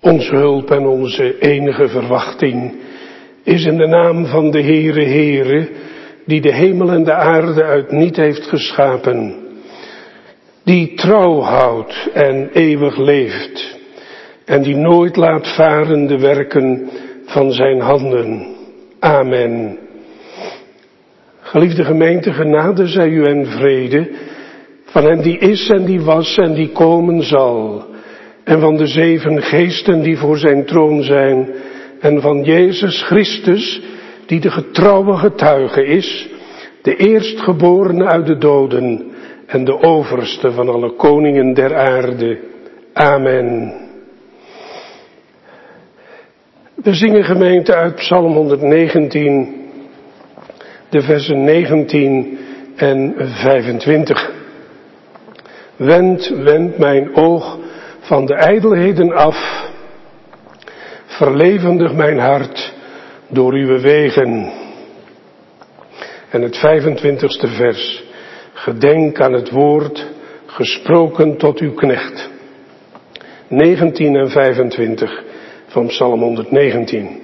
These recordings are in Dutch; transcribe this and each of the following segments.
Onze hulp en onze enige verwachting is in de naam van de Heere, die de hemel en de aarde uit niet heeft geschapen, die trouw houdt en eeuwig leeft en die nooit laat varen de werken van zijn handen. Amen. Geliefde gemeente, genade zij u en vrede van hem die is en die was en die komen zal, en van de 7 geesten die voor zijn troon zijn, en van Jezus Christus, die de getrouwe getuige is, de eerstgeborene uit de doden en de overste van alle koningen der aarde. Amen. We zingen, gemeente, uit Psalm 119, de versen 19 en 25. Wend mijn oog van de ijdelheden af, verlevendig mijn hart door uw wegen. En het 25ste vers. Gedenk aan het woord gesproken tot uw knecht. 19 en 25 van Psalm 119.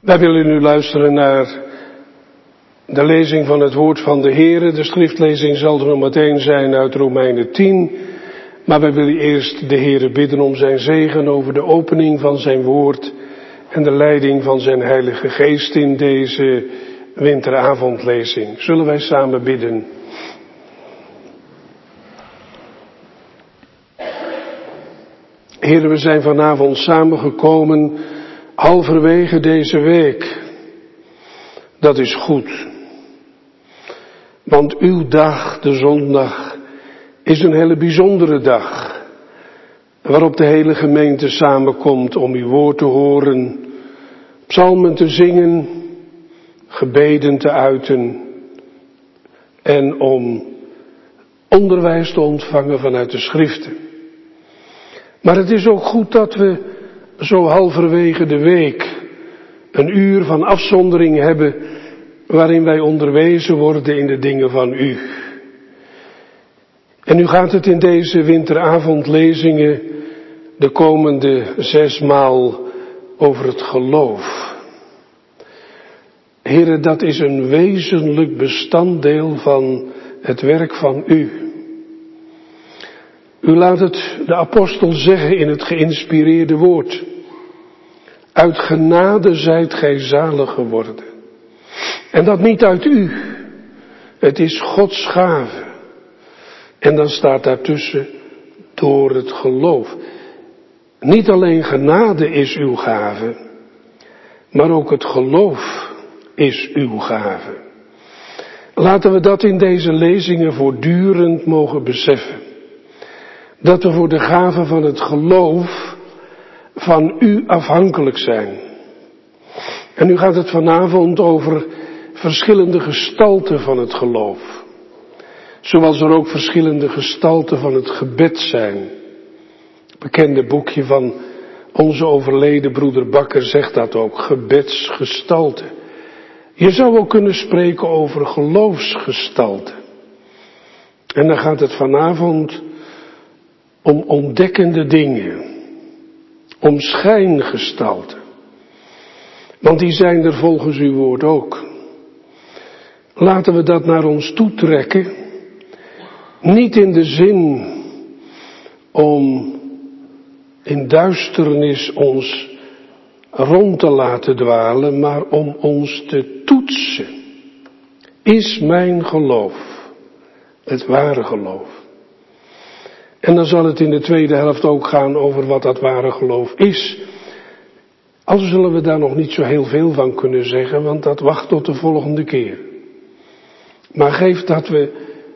Wij willen nu luisteren naar de lezing van het woord van de Heere. De schriftlezing zal er nog meteen zijn uit Romeinen 10. Maar wij willen eerst de Heere bidden om zijn zegen over de opening van zijn woord en de leiding van zijn Heilige Geest in deze winteravondlezing. Zullen wij samen bidden? Heere, we zijn vanavond samengekomen halverwege deze week. Dat is goed. Want uw dag, de zondag, is een hele bijzondere dag. Waarop de hele gemeente samenkomt om uw woord te horen, psalmen te zingen, gebeden te uiten en om onderwijs te ontvangen vanuit de schriften. Maar het is ook goed dat we zo halverwege de week een uur van afzondering hebben waarin wij onderwezen worden in de dingen van u. En nu gaat het in deze winteravondlezingen de komende 6 maal over het geloof. Heere, dat is een wezenlijk bestanddeel van het werk van u. U laat het de apostel zeggen in het geïnspireerde woord. Uit genade zijt gij zalig geworden. En dat niet uit u. Het is Gods gave. En dan staat daartussen door het geloof. Niet alleen genade is uw gave, maar ook het geloof is uw gave. Laten we dat in deze lezingen voortdurend mogen beseffen. Dat we voor de gave van het geloof van u afhankelijk zijn. En nu gaat het vanavond over verschillende gestalten van het geloof. Zoals er ook verschillende gestalten van het gebed zijn. Het bekende boekje van onze overleden broeder Bakker zegt dat ook, gebedsgestalten. Je zou ook kunnen spreken over geloofsgestalten. En dan gaat het vanavond om ontdekkende dingen. Om schijngestalten. Want die zijn er volgens uw woord ook. Laten we dat naar ons toetrekken. Niet in de zin om in duisternis ons rond te laten dwalen, maar om ons te toetsen. Is mijn geloof het ware geloof? En dan zal het in de tweede helft ook gaan over wat dat ware geloof is. Al zullen we daar nog niet zo heel veel van kunnen zeggen, want dat wacht tot de volgende keer. Maar geef dat we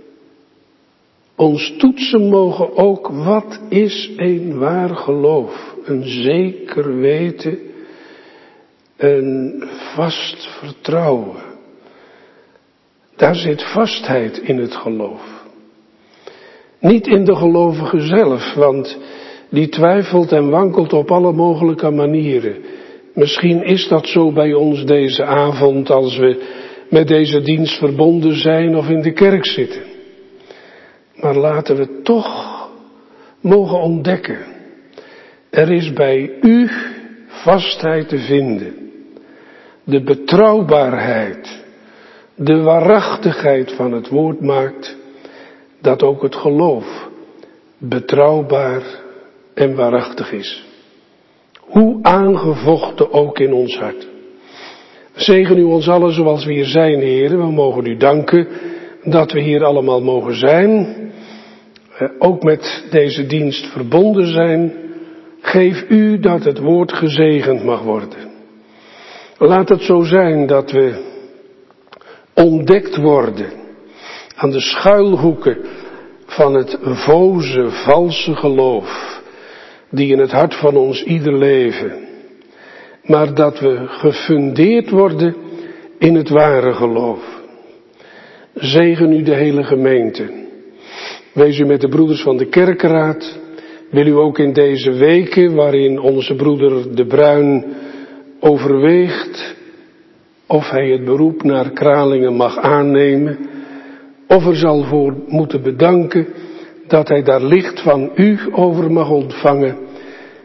ons toetsen mogen ook, wat is een waar geloof? Een zeker weten, een vast vertrouwen. Daar zit vastheid in het geloof. Niet in de gelovige zelf, want die twijfelt en wankelt op alle mogelijke manieren. Misschien is dat zo bij ons deze avond als we met deze dienst verbonden zijn of in de kerk zitten. Maar laten we toch mogen ontdekken. Er is bij u vastheid te vinden. De betrouwbaarheid, de waarachtigheid van het woord maakt dat ook het geloof betrouwbaar en waarachtig is. Hoe aangevochten ook in ons hart. Zegen u ons allen zoals we hier zijn, heren. We mogen u danken dat we hier allemaal mogen zijn. Ook met deze dienst verbonden zijn. Geef u dat het woord gezegend mag worden. Laat het zo zijn dat we ontdekt worden aan de schuilhoeken van het voze, valse geloof die in het hart van ons ieder leven. Maar dat we gefundeerd worden in het ware geloof. Zegen u de hele gemeente. Wees u met de broeders van de kerkenraad. Wil u ook in deze weken waarin onze broeder De Bruin overweegt of hij het beroep naar Kralingen mag aannemen, of er zal voor moeten bedanken dat hij daar licht van u over mag ontvangen.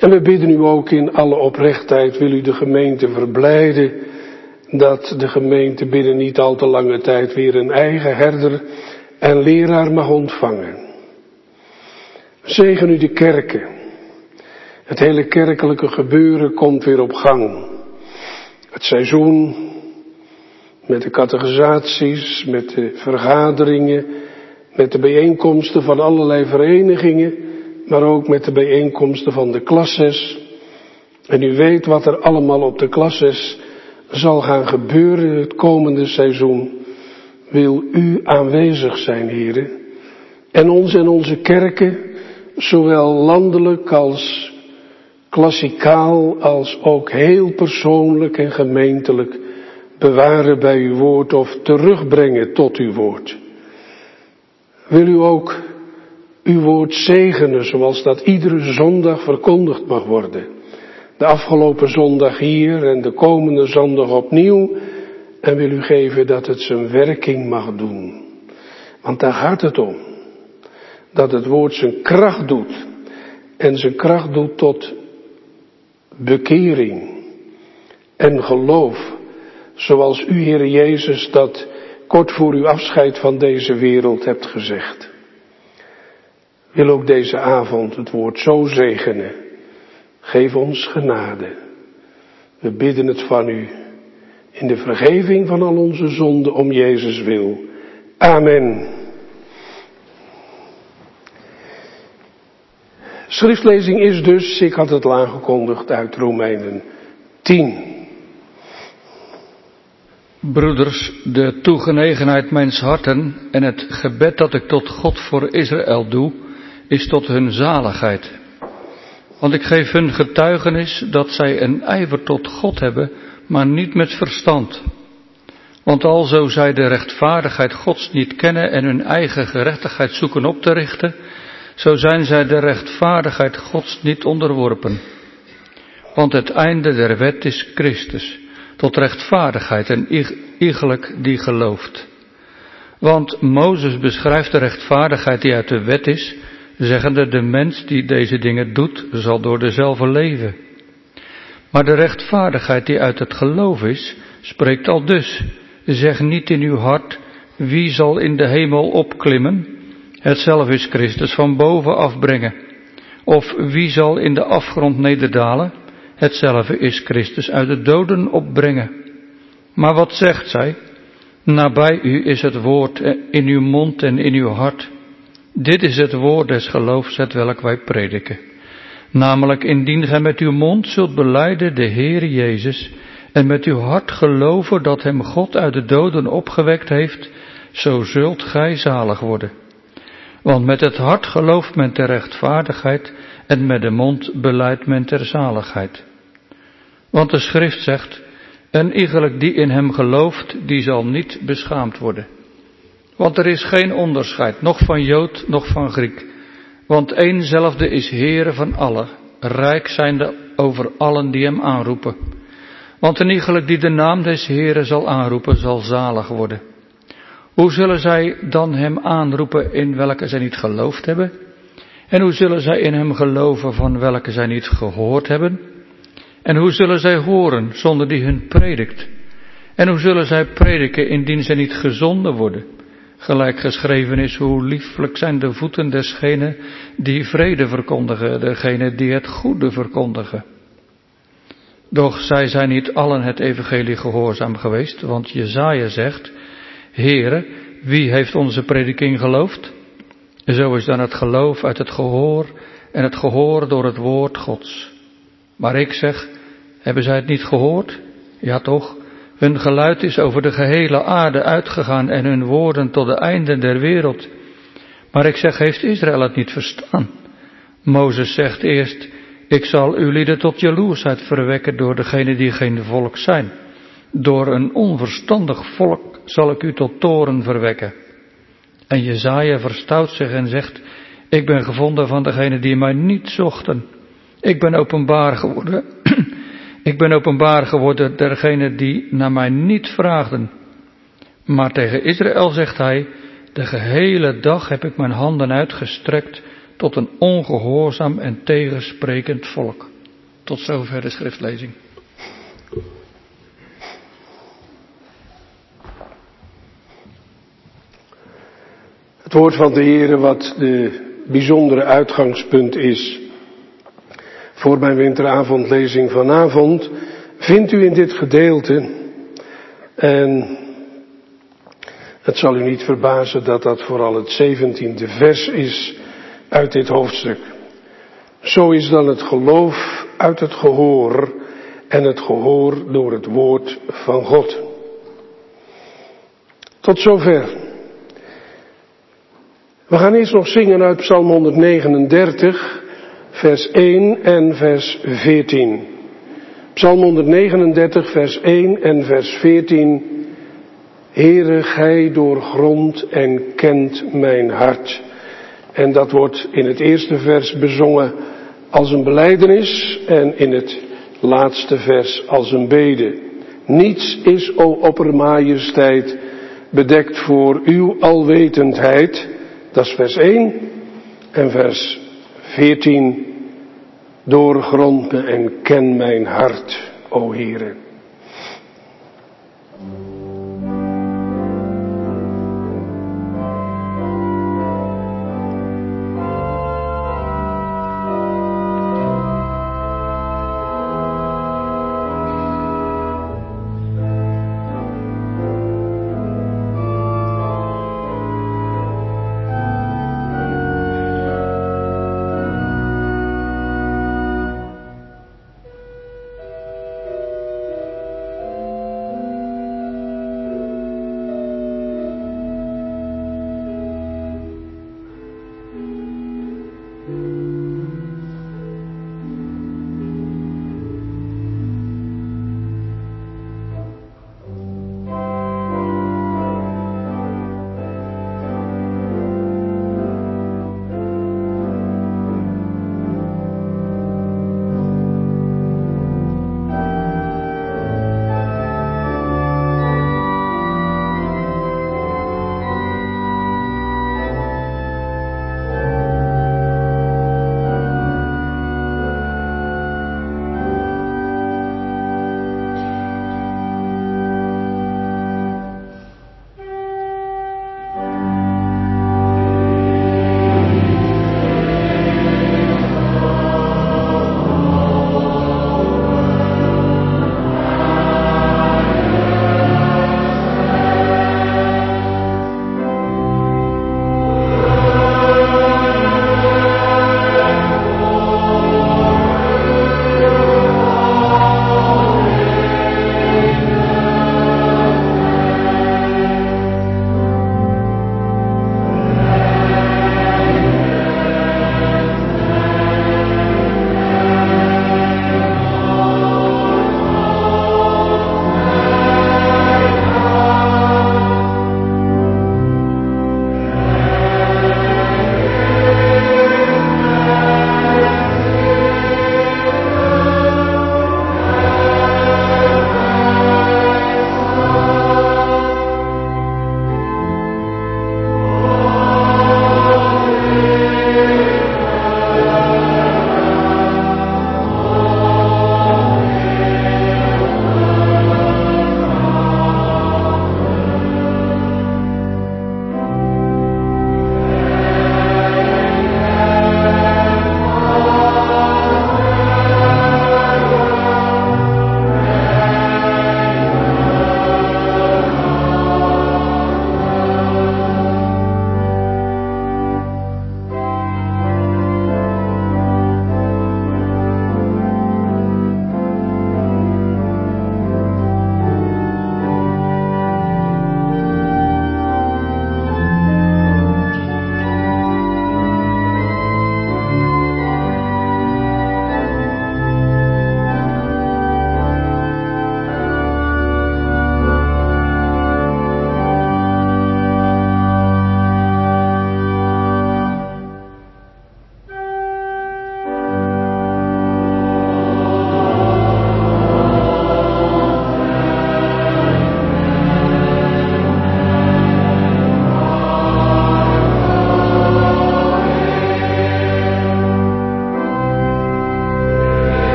En we bidden u ook in alle oprechtheid, wil u de gemeente verblijden, dat de gemeente binnen niet al te lange tijd weer een eigen herder en leraar mag ontvangen. Zegen u de kerken. Het hele kerkelijke gebeuren komt weer op gang. Het seizoen, met de catechisaties, met de vergaderingen, met de bijeenkomsten van allerlei verenigingen, maar ook met de bijeenkomsten van de klasses. En u weet wat er allemaal op de klasses zal gaan gebeuren het komende seizoen. Wil u aanwezig zijn, heren, en ons en onze kerken, zowel landelijk als klassikaal, als ook heel persoonlijk en gemeentelijk, bewaren bij uw woord of terugbrengen tot uw woord. Wil u ook uw woord zegenen, zoals dat iedere zondag verkondigd mag worden. De afgelopen zondag hier en de komende zondag opnieuw. En wil u geven dat het zijn werking mag doen. Want daar gaat het om. Dat het woord zijn kracht doet. En zijn kracht doet tot bekering en geloof. Zoals u, Heer Jezus, dat kort voor uw afscheid van deze wereld hebt gezegd. Wil ook deze avond het woord zo zegenen. Geef ons genade. We bidden het van u. In de vergeving van al onze zonden om Jezus wil. Amen. Schriftlezing is dus, ik had het al aangekondigd, uit Romeinen 10. Broeders, de toegenegenheid mijns harten en het gebed dat ik tot God voor Israël doe, is tot hun zaligheid. Want ik geef hun getuigenis dat zij een ijver tot God hebben, maar niet met verstand. Want alzo zij de rechtvaardigheid Gods niet kennen en hun eigen gerechtigheid zoeken op te richten, zo zijn zij de rechtvaardigheid Gods niet onderworpen. Want het einde der wet is Christus, tot rechtvaardigheid en iegelijk die gelooft. Want Mozes beschrijft de rechtvaardigheid die uit de wet is, zeggende de mens die deze dingen doet, zal door dezelfde leven. Maar de rechtvaardigheid die uit het geloof is, spreekt al dus, zeg niet in uw hart, wie zal in de hemel opklimmen? Hetzelfde is Christus van boven afbrengen. Of wie zal in de afgrond nederdalen? Hetzelfde is Christus uit de doden opbrengen. Maar wat zegt zij? Nabij u is het woord in uw mond en in uw hart. Dit is het woord des geloofs, hetwelk wij prediken. Namelijk, indien gij met uw mond zult belijden de Heere Jezus, en met uw hart geloven dat hem God uit de doden opgewekt heeft, zo zult gij zalig worden. Want met het hart gelooft men ter rechtvaardigheid, en met de mond belijdt men ter zaligheid. Want de schrift zegt, en iegelijk die in hem gelooft, die zal niet beschaamd worden. Want er is geen onderscheid, noch van Jood, noch van Griek. Want éénzelfde is Heere van allen, rijk zijnde over allen die hem aanroepen. Want een iegelijk die de naam des Heeren zal aanroepen, zal zalig worden. Hoe zullen zij dan hem aanroepen in welke zij niet geloofd hebben? En hoe zullen zij in hem geloven van welke zij niet gehoord hebben? En hoe zullen zij horen zonder die hun predikt? En hoe zullen zij prediken indien zij niet gezonden worden? Gelijk geschreven is, hoe lieflijk zijn de voeten desgenen die vrede verkondigen, degenen die het goede verkondigen. Doch zij zijn niet allen het evangelie gehoorzaam geweest, want Jesaja zegt, Heere, wie heeft onze prediking geloofd? Zo is dan het geloof uit het gehoor en het gehoor door het woord Gods. Maar ik zeg, hebben zij het niet gehoord? Ja toch, hun geluid is over de gehele aarde uitgegaan en hun woorden tot de einden der wereld. Maar ik zeg, heeft Israël het niet verstaan? Mozes zegt eerst, ik zal uw lieden tot jaloersheid verwekken door degenen die geen volk zijn. Door een onverstandig volk zal ik u tot toorn verwekken. En Jesaja verstout zich en zegt, ik ben gevonden van degenen die mij niet zochten. Ik ben openbaar geworden. Ik ben openbaar geworden dergenen die naar mij niet vraagden. Maar tegen Israël zegt hij, de gehele dag heb ik mijn handen uitgestrekt tot een ongehoorzaam en tegensprekend volk. Tot zover de schriftlezing. Het woord van de Heere, wat de bijzondere uitgangspunt is voor mijn winteravondlezing vanavond, vindt u in dit gedeelte. En het zal u niet verbazen dat dat vooral het 17e vers is uit dit hoofdstuk. Zo is dan het geloof uit het gehoor en het gehoor door het woord van God. Tot zover. We gaan eerst nog zingen uit Psalm 139, vers 1 en vers 14. Psalm 139, vers 1 en vers 14. Heere, gij doorgrondt en kent mijn hart. En dat wordt in het eerste vers bezongen als een belijdenis en in het laatste vers als een bede. Niets is, o oppermajesteit, bedekt voor uw alwetendheid. Dat is vers 1 en vers 14. Doorgrond me en ken mijn hart, o Heere.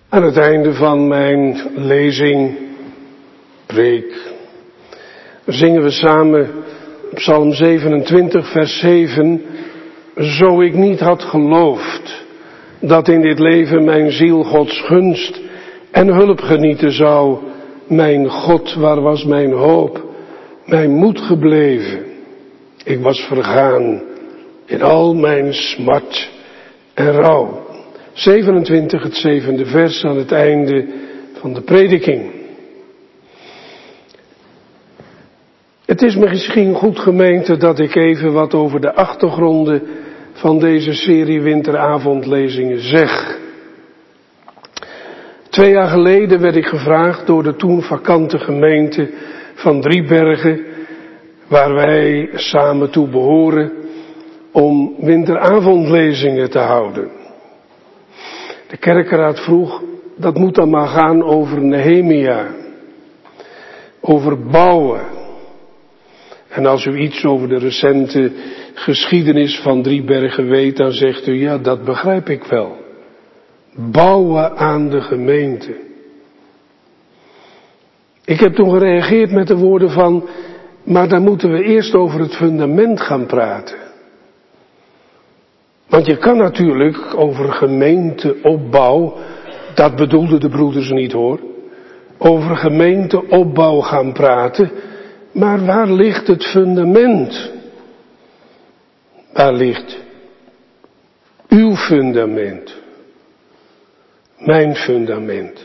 Aan het einde van mijn lezing, preek, zingen we samen Psalm 27, vers 7. Zo ik niet had geloofd dat in dit leven mijn ziel Gods gunst en hulp genieten zou. Mijn God, waar was mijn hoop, mijn moed gebleven? Ik was vergaan in al mijn smart en rouw. 27, het 7e vers aan het einde van de prediking. Het is misschien goed, gemeente, dat ik even wat over de achtergronden van deze serie winteravondlezingen zeg. 2 jaar geleden werd ik gevraagd door de toen vakante gemeente van Driebergen, waar wij samen toe behoren, om winteravondlezingen te houden. De kerkenraad vroeg, dat moet dan maar gaan over Nehemia, over bouwen. En als u iets over de recente geschiedenis van Driebergen weet, dan zegt u, ja, dat begrijp ik wel. Bouwen aan de gemeente. Ik heb toen gereageerd met de woorden van, maar dan moeten we eerst over het fundament gaan praten. Want je kan natuurlijk over gemeenteopbouw, dat bedoelden de broeders niet hoor, over gemeenteopbouw gaan praten, maar waar ligt het fundament? Waar ligt uw fundament? Mijn fundament.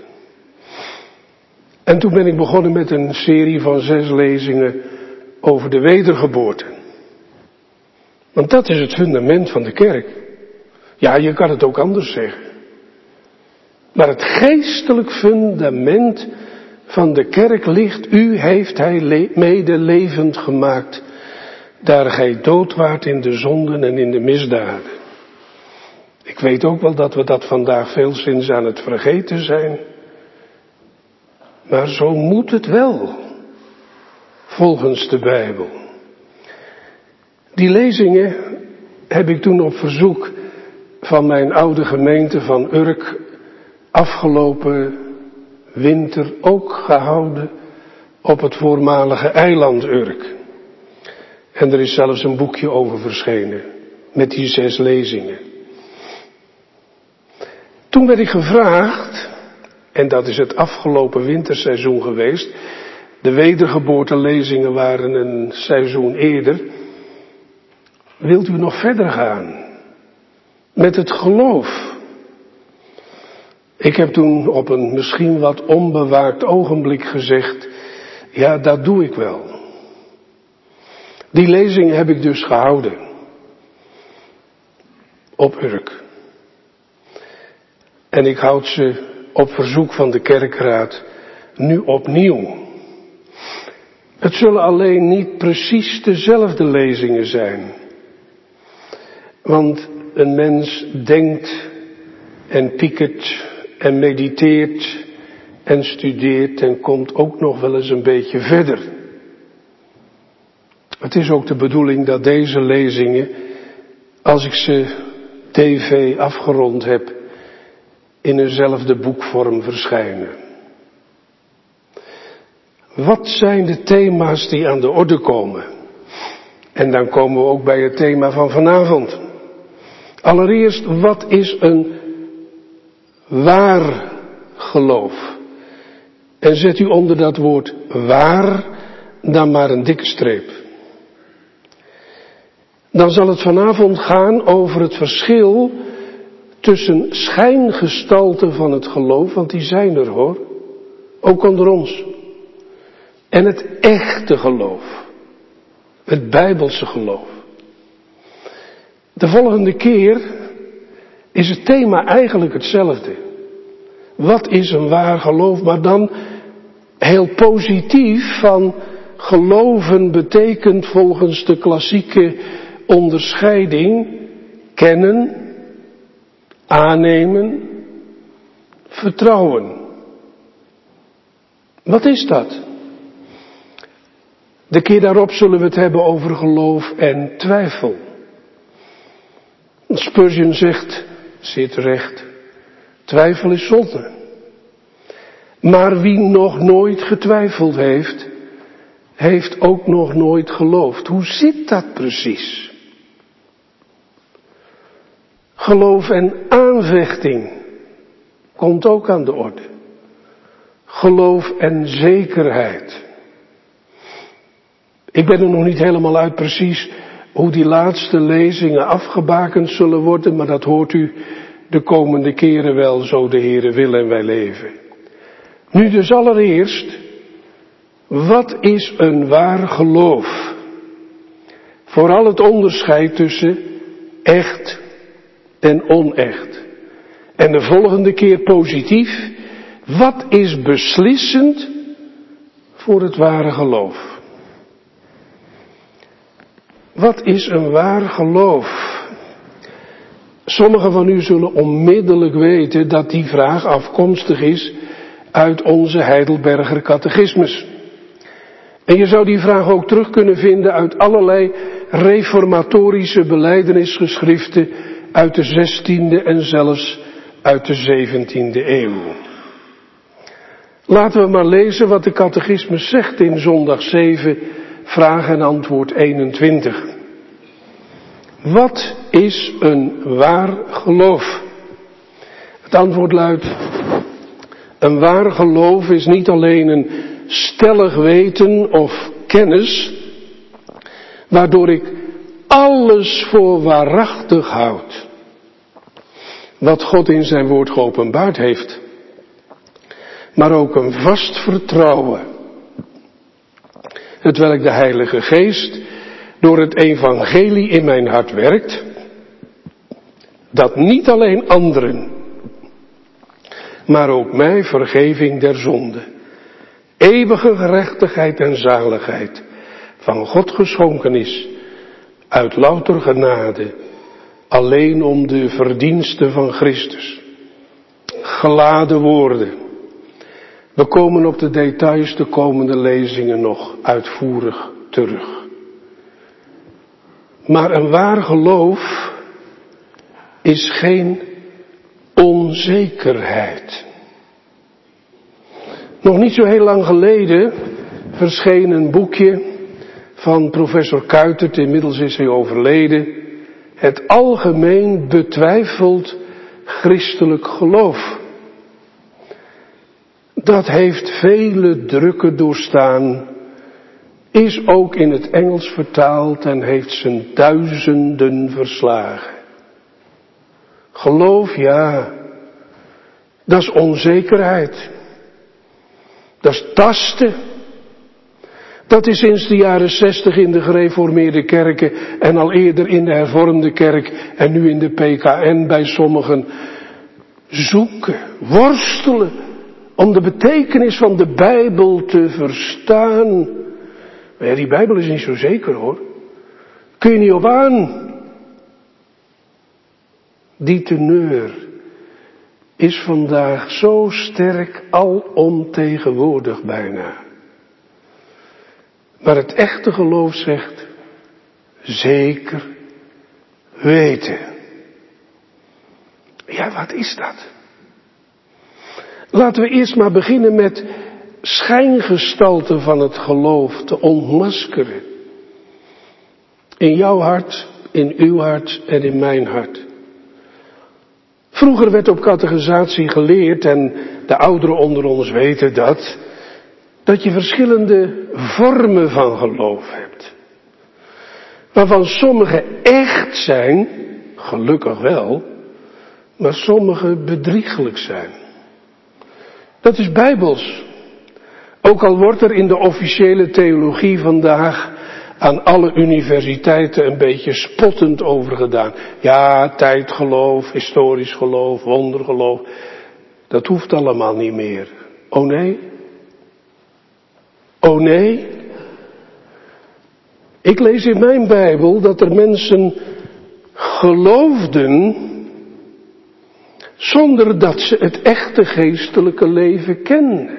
En toen ben ik begonnen met een serie van 6 lezingen over de wedergeboorte. Want dat is het fundament van de kerk. Ja, je kan het ook anders zeggen. Maar het geestelijk fundament van de kerk ligt, u heeft hij mede levend gemaakt, daar gij dood waart in de zonden en in de misdaden. Ik weet ook wel dat we dat vandaag veelzins aan het vergeten zijn. Maar zo moet het wel, volgens de Bijbel. Die lezingen heb ik toen op verzoek van mijn oude gemeente van Urk afgelopen winter ook gehouden op het voormalige eiland Urk. En er is zelfs een boekje over verschenen met die 6 lezingen. Toen werd ik gevraagd, en dat is het afgelopen winterseizoen geweest, de wedergeboortelezingen waren een seizoen eerder, wilt u nog verder gaan met het geloof? Ik heb toen op een misschien wat onbewaakt ogenblik gezegd, ja, dat doe ik wel. Die lezing heb ik dus gehouden. Op Urk. En ik houd ze op verzoek van de kerkraad nu opnieuw. Het zullen alleen niet precies dezelfde lezingen zijn. Want een mens denkt en piekert en mediteert en studeert en komt ook nog wel eens een beetje verder. Het is ook de bedoeling dat deze lezingen, als ik ze tv afgerond heb, in eenzelfde boekvorm verschijnen. Wat zijn de thema's die aan de orde komen? En dan komen we ook bij het thema van vanavond. Allereerst, wat is een waar geloof? En zet u onder dat woord waar dan maar een dikke streep. Dan zal het vanavond gaan over het verschil tussen schijngestalten van het geloof, want die zijn er hoor, ook onder ons. En het echte geloof, het Bijbelse geloof. De volgende keer is het thema eigenlijk hetzelfde. Wat is een waar geloof, maar dan heel positief van geloven betekent volgens de klassieke onderscheiding kennen, aannemen, vertrouwen. Wat is dat? De keer daarop zullen we het hebben over geloof en twijfel. Spurgeon zegt, zeer terecht, twijfel is zonde. Maar wie nog nooit getwijfeld heeft, heeft ook nog nooit geloofd. Hoe zit dat precies? Geloof en aanvechting komt ook aan de orde. Geloof en zekerheid. Ik ben er nog niet helemaal uit precies hoe die laatste lezingen afgebakend zullen worden, maar dat hoort u de komende keren wel, zo de Heere wil en wij leven. Nu dus allereerst, wat is een waar geloof? Vooral het onderscheid tussen echt en onecht. En de volgende keer positief, wat is beslissend voor het ware geloof? Wat is een waar geloof? Sommigen van u zullen onmiddellijk weten dat die vraag afkomstig is uit onze Heidelberger catechismus. En je zou die vraag ook terug kunnen vinden uit allerlei reformatorische belijdenisgeschriften uit de 16e en zelfs uit de 17e eeuw. Laten we maar lezen wat de catechismus zegt in zondag 7, vraag en antwoord 21. Wat is een waar geloof? Het antwoord luidt: een waar geloof is niet alleen een stellig weten of kennis, waardoor ik alles voor waarachtig houd, wat God in zijn woord geopenbaard heeft, maar ook een vast vertrouwen, hetwelk de Heilige Geest door het evangelie in mijn hart werkt, dat niet alleen anderen, maar ook mij vergeving der zonde, eeuwige gerechtigheid en zaligheid van God geschonken is, uit louter genade, alleen om de verdiensten van Christus. Geladen woorden. We komen op de details de komende lezingen nog uitvoerig terug. Maar een waar geloof is geen onzekerheid. Nog niet zo heel lang geleden verscheen een boekje van professor Kuitert, inmiddels is hij overleden, Het algemeen betwijfeld christelijk geloof. Dat heeft vele drukken doorstaan, is ook in het Engels vertaald en heeft zijn duizenden verslagen. Geloof, ja, dat is onzekerheid. Dat is tasten. Dat is sinds de jaren 60 in de gereformeerde kerken en al eerder in de hervormde kerk en nu in de PKN bij sommigen zoeken, worstelen om de betekenis van de Bijbel te verstaan. Maar ja, die Bijbel is niet zo zeker hoor. Kun je niet op aan. Die teneur is vandaag zo sterk alomtegenwoordig bijna. Maar het echte geloof zegt, zeker weten. Ja, wat is dat? Laten we eerst maar beginnen met schijngestalten van het geloof te ontmaskeren. In jouw hart, in uw hart en in mijn hart. Vroeger werd op catechisatie geleerd, en de ouderen onder ons weten dat je verschillende vormen van geloof hebt. Waarvan sommige echt zijn, gelukkig wel, maar sommige bedrieglijk zijn. Dat is bijbels. Ook al wordt er in de officiële theologie vandaag aan alle universiteiten een beetje spottend over gedaan. Ja, tijdgeloof, historisch geloof, wondergeloof. Dat hoeft allemaal niet meer. Oh nee? Oh nee? Ik lees in mijn Bijbel dat er mensen geloofden zonder dat ze het echte geestelijke leven kenden.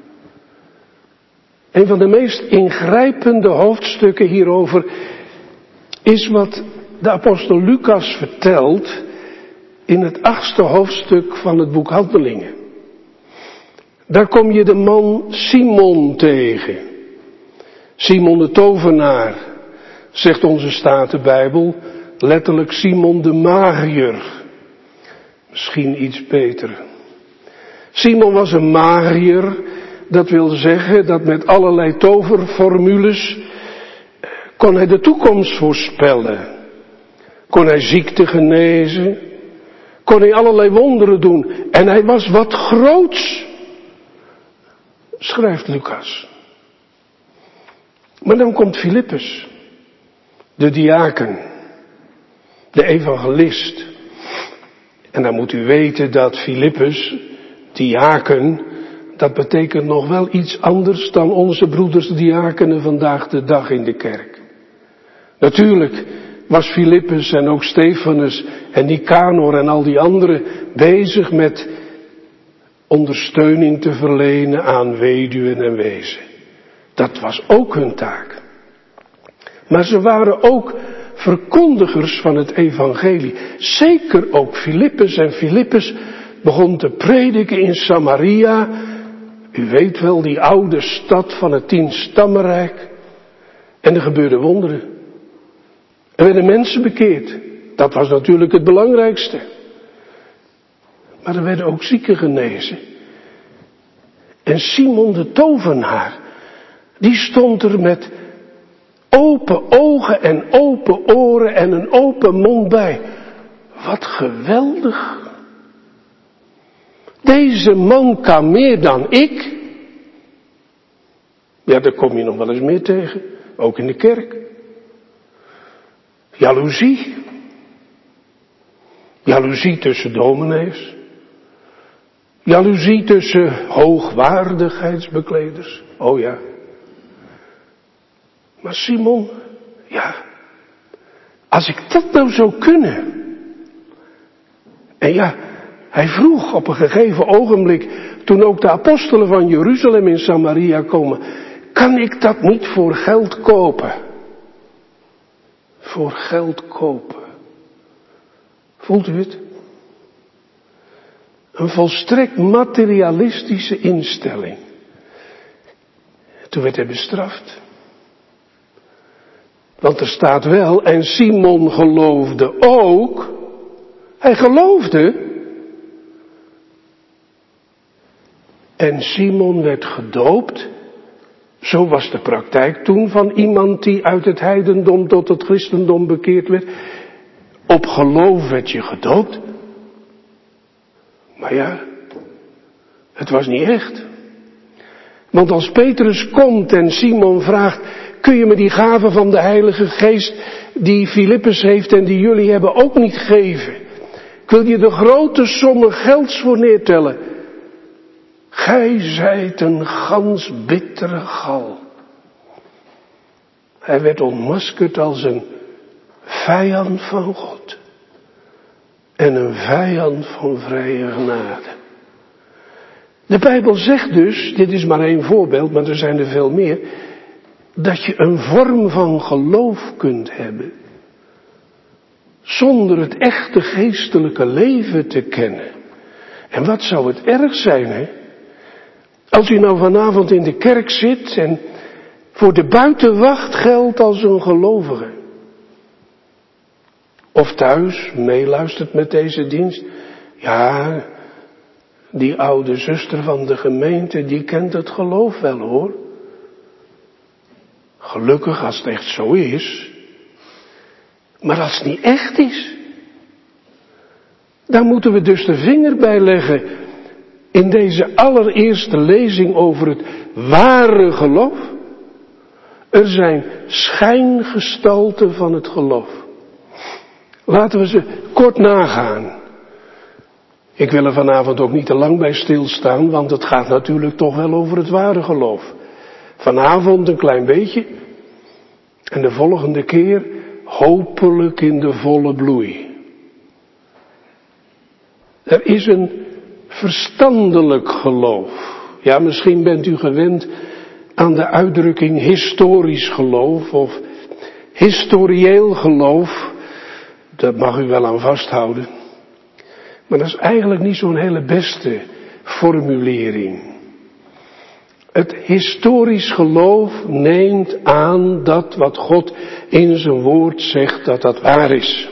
Een van de meest ingrijpende hoofdstukken hierover is wat de apostel Lucas vertelt in het 8e hoofdstuk van het boek Handelingen. Daar kom je de man Simon tegen. Simon de tovenaar, zegt onze Statenbijbel, letterlijk Simon de magier. Misschien iets beter. Simon was een magier, dat wil zeggen dat met allerlei toverformules kon hij de toekomst voorspellen. Kon hij ziekte genezen, kon hij allerlei wonderen doen. En hij was wat groots, schrijft Lucas. Maar dan komt Filippus, de diaken, de evangelist. En dan moet u weten dat Filippus, diaken, dat betekent nog wel iets anders dan onze broeders diakenen vandaag de dag in de kerk. Natuurlijk was Filippus en ook Stefanus en Nicanor en al die anderen bezig met ondersteuning te verlenen aan weduwen en wezen. Dat was ook hun taak. Maar ze waren ook verkondigers van het evangelie. Zeker ook Filippus. En Filippus begon te prediken in Samaria. U weet wel, die oude stad van het 10-stammenrijk. En er gebeurden wonderen. Er werden mensen bekeerd. Dat was natuurlijk het belangrijkste. Maar er werden ook zieken genezen. En Simon de tovenaar, die stond er met open ogen en open oren en een open mond bij. Wat geweldig. Deze man kan meer dan ik. Ja, daar kom je nog wel eens meer tegen. Ook in de kerk. Jaloezie. Jaloezie tussen dominees. Jaloezie tussen hoogwaardigheidsbekleders. Oh ja. Maar Simon, ja, als ik dat nou zou kunnen. En ja, hij vroeg op een gegeven ogenblik, toen ook de apostelen van Jeruzalem in Samaria komen, kan ik dat niet voor geld kopen? Voor geld kopen. Voelt u het? Een volstrekt materialistische instelling. Toen werd hij bestraft. Want er staat wel, en Simon geloofde ook. Hij geloofde. En Simon werd gedoopt. Zo was de praktijk toen van iemand die uit het heidendom tot het christendom bekeerd werd. Op geloof werd je gedoopt. Maar ja, het was niet echt. Want als Petrus komt en Simon vraagt, kun je me die gave van de Heilige Geest die Filippus heeft en die jullie hebben ook niet geven? Ik wil je de grote sommen gelds voor neertellen. Gij zijt een gans bittere gal. Hij werd ontmaskerd als een vijand van God. En een vijand van vrije genade. De Bijbel zegt dus, dit is maar één voorbeeld, maar er zijn er veel meer, dat je een vorm van geloof kunt hebben, zonder het echte geestelijke leven te kennen. En wat zou het erg zijn, hè? Als u nou vanavond in de kerk zit en voor de buitenwacht geldt als een gelovige. Of thuis meeluistert met deze dienst. Ja, die oude zuster van de gemeente, die kent het geloof wel hoor. Gelukkig als het echt zo is. Maar als het niet echt is, dan moeten we dus de vinger bij leggen in deze allereerste lezing over het ware geloof. Er zijn schijngestalten van het geloof. Laten we ze kort nagaan. Ik wil er vanavond ook niet te lang bij stilstaan, want het gaat natuurlijk toch wel over het ware geloof. Vanavond een klein beetje en de volgende keer hopelijk in de volle bloei. Er is een verstandelijk geloof. Ja, misschien bent u gewend aan de uitdrukking historisch geloof of historieel geloof. Dat mag u wel aan vasthouden. Maar dat is eigenlijk niet zo'n hele beste formulering. Het historisch geloof neemt aan dat wat God in zijn woord zegt, dat dat waar is.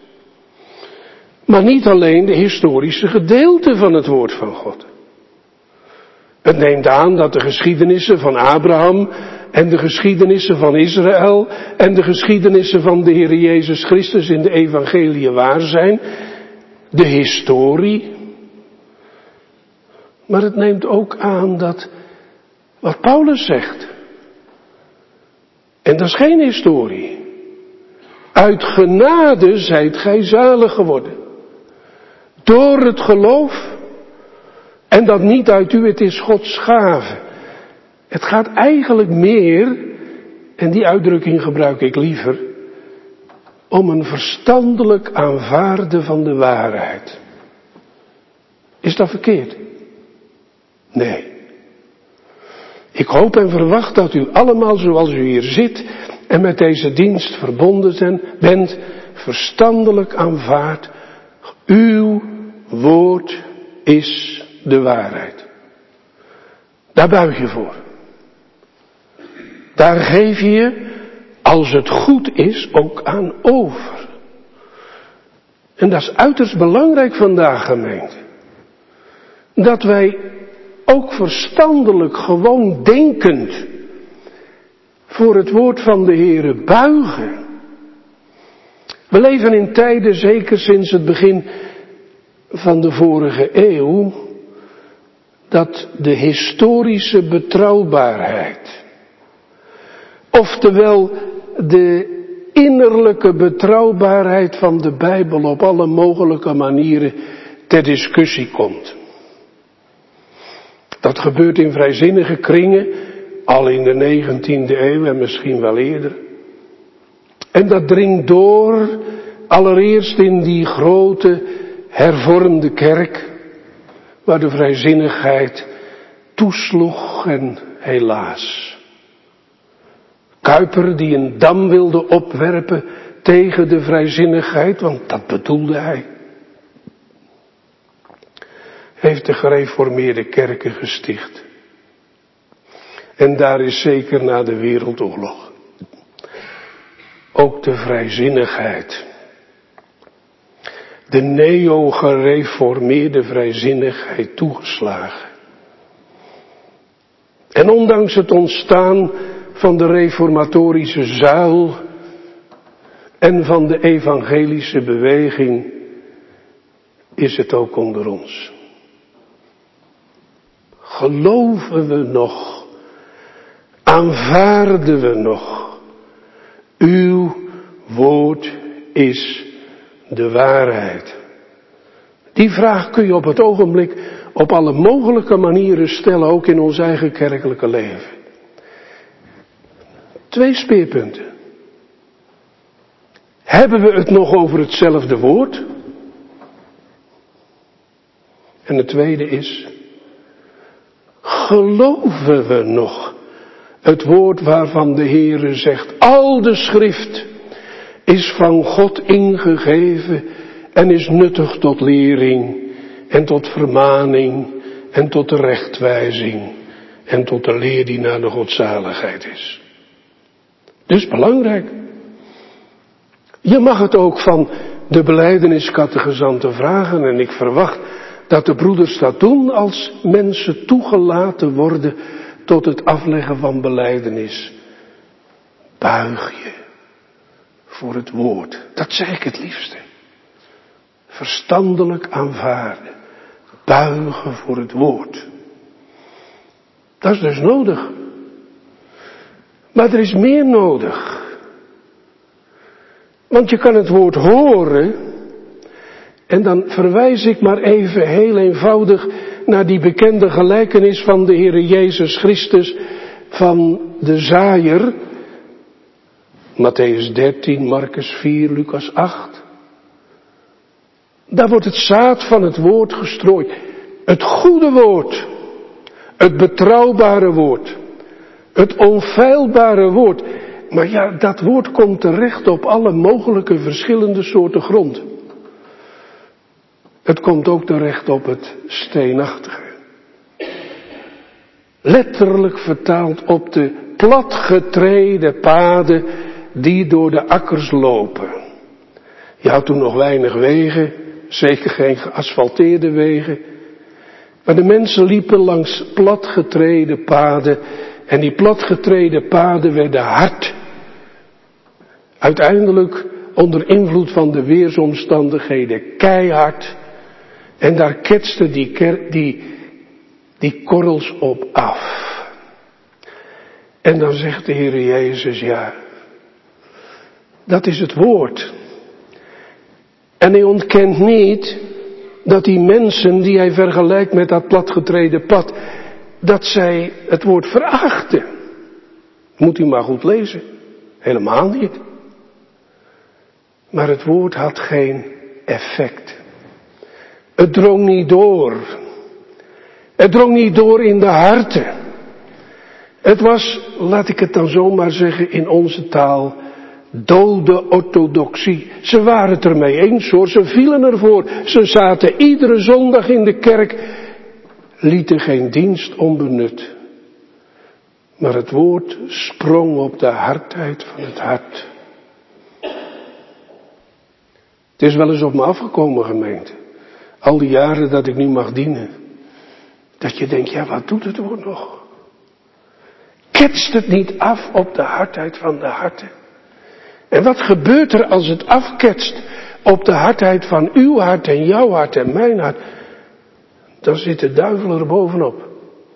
Maar niet alleen de historische gedeelte van het woord van God. Het neemt aan dat de geschiedenissen van Abraham en de geschiedenissen van Israël en de geschiedenissen van de Heer Jezus Christus in de evangelie waar zijn. De historie. Maar het neemt ook aan dat wat Paulus zegt. En dat is geen historie. Uit genade zijt gij zalig geworden. Door het geloof. En dat niet uit u, het is Gods gave. Het gaat eigenlijk meer, en die uitdrukking gebruik ik liever, om een verstandelijk aanvaarden van de waarheid. Is dat verkeerd? Nee. Ik hoop en verwacht dat u allemaal zoals u hier zit en met deze dienst verbonden bent, verstandelijk aanvaardt. Uw woord is de waarheid. Daar buig je voor. Daar geef je, als het goed is, ook aan over. En dat is uiterst belangrijk vandaag, gemeente. Dat wij ook verstandelijk, gewoon denkend, voor het woord van de Heere buigen. We leven in tijden, zeker sinds het begin van de vorige eeuw, dat de historische betrouwbaarheid, oftewel de innerlijke betrouwbaarheid van de Bijbel op alle mogelijke manieren ter discussie komt. Dat gebeurt in vrijzinnige kringen, al in de 19e eeuw en misschien wel eerder. En dat dringt door, allereerst in die grote hervormde kerk, waar de vrijzinnigheid toesloeg en helaas. Kuyper die een dam wilde opwerpen tegen de vrijzinnigheid, want dat bedoelde hij, heeft de gereformeerde kerken gesticht. En daar is zeker na de Wereldoorlog ook de vrijzinnigheid, de neo-gereformeerde vrijzinnigheid toegeslagen. En ondanks het ontstaan van de reformatorische zuil en van de evangelische beweging is het ook onder ons. Geloven we nog? Aanvaarden we nog? Uw woord is de waarheid. Die vraag kun je op het ogenblik op alle mogelijke manieren stellen, ook in ons eigen kerkelijke leven. 2 speerpunten. Hebben we het nog over hetzelfde woord? En de tweede is, geloven we nog het woord waarvan de Heere zegt, al de schrift is van God ingegeven en is nuttig tot lering en tot vermaning en tot de rechtwijzing en tot de leer die naar de godzaligheid is. Dus belangrijk. Je mag het ook van de belijdeniscategezanten vragen en ik verwacht dat de broeders dat doen als mensen toegelaten worden tot het afleggen van belijdenis. Buig je voor het woord. Dat zeg ik het liefste. Verstandelijk aanvaarden. Buigen voor het woord. Dat is dus nodig. Maar er is meer nodig. Want je kan het woord horen. En dan verwijs ik maar even heel eenvoudig naar die bekende gelijkenis van de Heere Jezus Christus van de zaaier. Matthäus 13, Marcus 4, Lucas 8. Daar wordt het zaad van het woord gestrooid. Het goede woord. Het betrouwbare woord. Het onfeilbare woord. Maar ja, dat woord komt terecht op alle mogelijke verschillende soorten grond. Het komt ook terecht op het steenachtige. Letterlijk vertaald op de platgetreden paden die door de akkers lopen. Je had toen nog weinig wegen, zeker geen geasfalteerde wegen. Maar de mensen liepen langs platgetreden paden en die platgetreden paden werden hard. Uiteindelijk onder invloed van de weersomstandigheden keihard. En daar ketsten die korrels op af. En dan zegt de Heer Jezus, ja, dat is het woord. En hij ontkent niet dat die mensen die hij vergelijkt met dat platgetreden pad, dat zij het woord verachten. Moet u maar goed lezen. Helemaal niet. Maar het woord had geen effect. Het drong niet door. Het drong niet door in de harten. Het was, laat ik het dan zomaar zeggen in onze taal, dode orthodoxie. Ze waren het ermee eens hoor, ze vielen ervoor. Ze zaten iedere zondag in de kerk, lieten geen dienst onbenut. Maar het woord sprong op de hardheid van het hart. Het is wel eens op me afgekomen, gemeente. Al die jaren dat ik nu mag dienen. Dat je denkt, ja, wat doet het woord nog? Ketst het niet af op de hardheid van de harten? En wat gebeurt er als het afketst op de hardheid van uw hart en jouw hart en mijn hart? Dan zit de duivel er bovenop.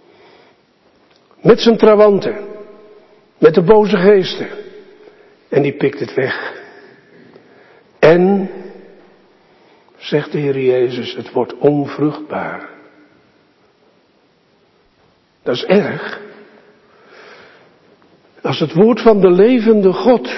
Met zijn trawanten. Met de boze geesten. En die pikt het weg. En, zegt de Heer Jezus, het wordt onvruchtbaar. Dat is erg. Als het woord van de levende God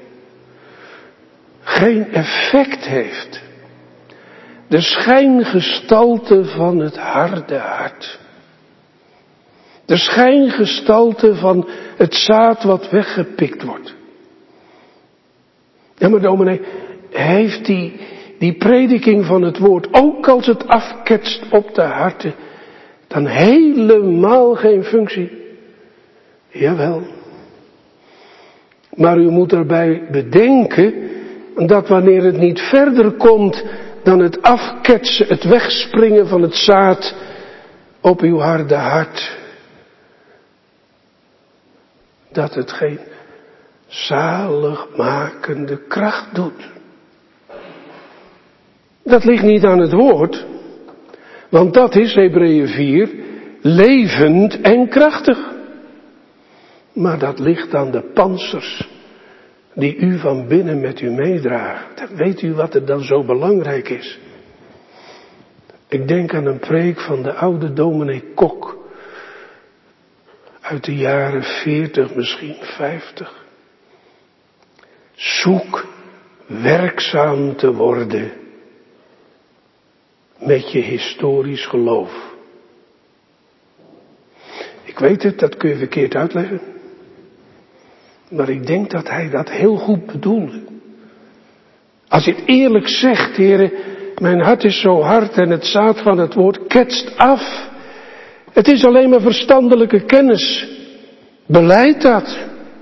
geen effect heeft. De schijngestalte van het harde hart. De schijngestalte van het zaad wat weggepikt wordt. Ja, maar dominee, heeft die prediking van het woord, ook als het afketst op de harten, dan helemaal geen functie? Jawel. Maar u moet erbij bedenken dat wanneer het niet verder komt dan het afketsen, het wegspringen van het zaad op uw harde hart, dat het geen zaligmakende kracht doet. Dat ligt niet aan het woord, want dat is, Hebreeën 4, levend en krachtig. Maar dat ligt aan de pantsers die u van binnen met u meedraagt. Dan weet u wat er dan zo belangrijk is. Ik denk aan een preek van de oude dominee Kok. Uit de jaren 40, misschien 50. Zoek werkzaam te worden met je historisch geloof. Ik weet het, dat kun je verkeerd uitleggen. Maar ik denk dat hij dat heel goed bedoelde. Als je het eerlijk zegt, heren, mijn hart is zo hard en het zaad van het woord ketst af. Het is alleen maar verstandelijke kennis. Beleid dat.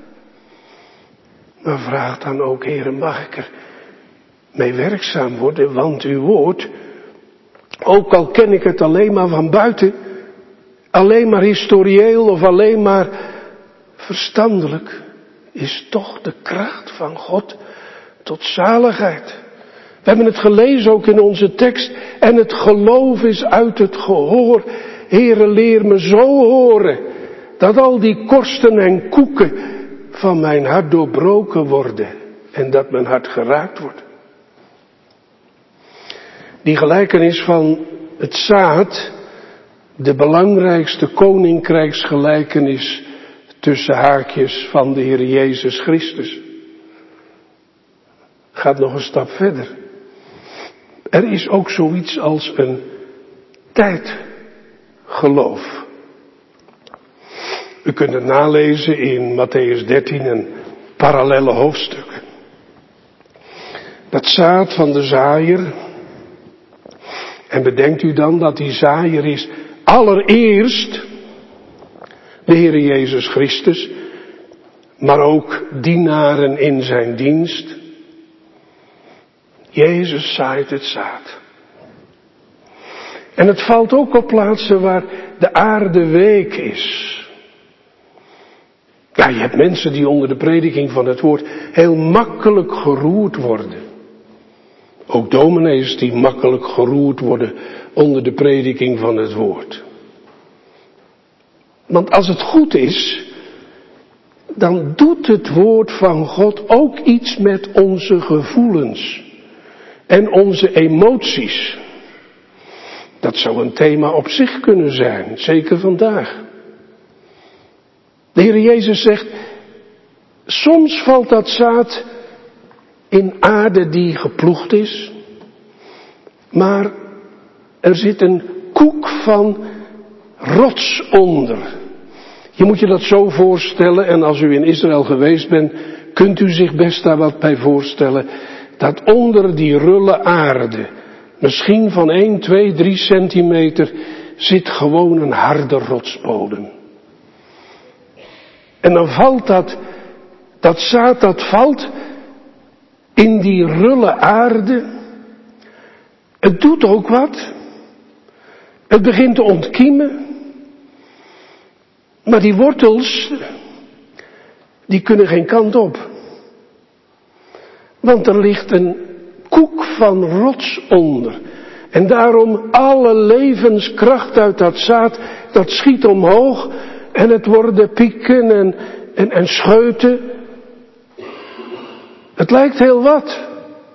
Maar vraag dan ook, heren, mag ik er mee werkzaam worden? Want uw woord, ook al ken ik het alleen maar van buiten, alleen maar historieel of alleen maar verstandelijk, is toch de kracht van God tot zaligheid. We hebben het gelezen ook in onze tekst. En het geloof is uit het gehoor. Heere, leer me zo horen, dat al die korsten en koeken van mijn hart doorbroken worden. En dat mijn hart geraakt wordt. Die gelijkenis van het zaad, de belangrijkste koninkrijksgelijkenis tussen haakjes van de Heer Jezus Christus, gaat nog een stap verder. Er is ook zoiets als een tijdgeloof. U kunt het nalezen in Mattheüs 13 en parallelle hoofdstukken. Dat zaad van de zaaier. En bedenkt u dan dat die zaaier is allereerst De Heere Jezus Christus, maar ook dienaren in zijn dienst. Jezus zaait het zaad. En het valt ook op plaatsen waar de aarde week is. Ja, je hebt mensen die onder de prediking van het woord heel makkelijk geroerd worden. Ook dominees die makkelijk geroerd worden onder de prediking van het woord. Want als het goed is, dan doet het woord van God ook iets met onze gevoelens en onze emoties. Dat zou een thema op zich kunnen zijn, zeker vandaag. De Heer Jezus zegt, soms valt dat zaad in aarde die geploegd is, maar er zit een koek van rots onder. Je moet je dat zo voorstellen, en als u in Israël geweest bent, kunt u zich best daar wat bij voorstellen, dat onder die rulle aarde, misschien van 1, 2, 3 centimeter, zit gewoon een harde rotsbodem. En dan valt dat zaad, dat valt in die rulle aarde. Het doet ook wat. Het begint te ontkiemen. Maar die wortels, die kunnen geen kant op. Want er ligt een koek van rots onder. En daarom alle levenskracht uit dat zaad, dat schiet omhoog. En het worden pieken en scheuten. Het lijkt heel wat.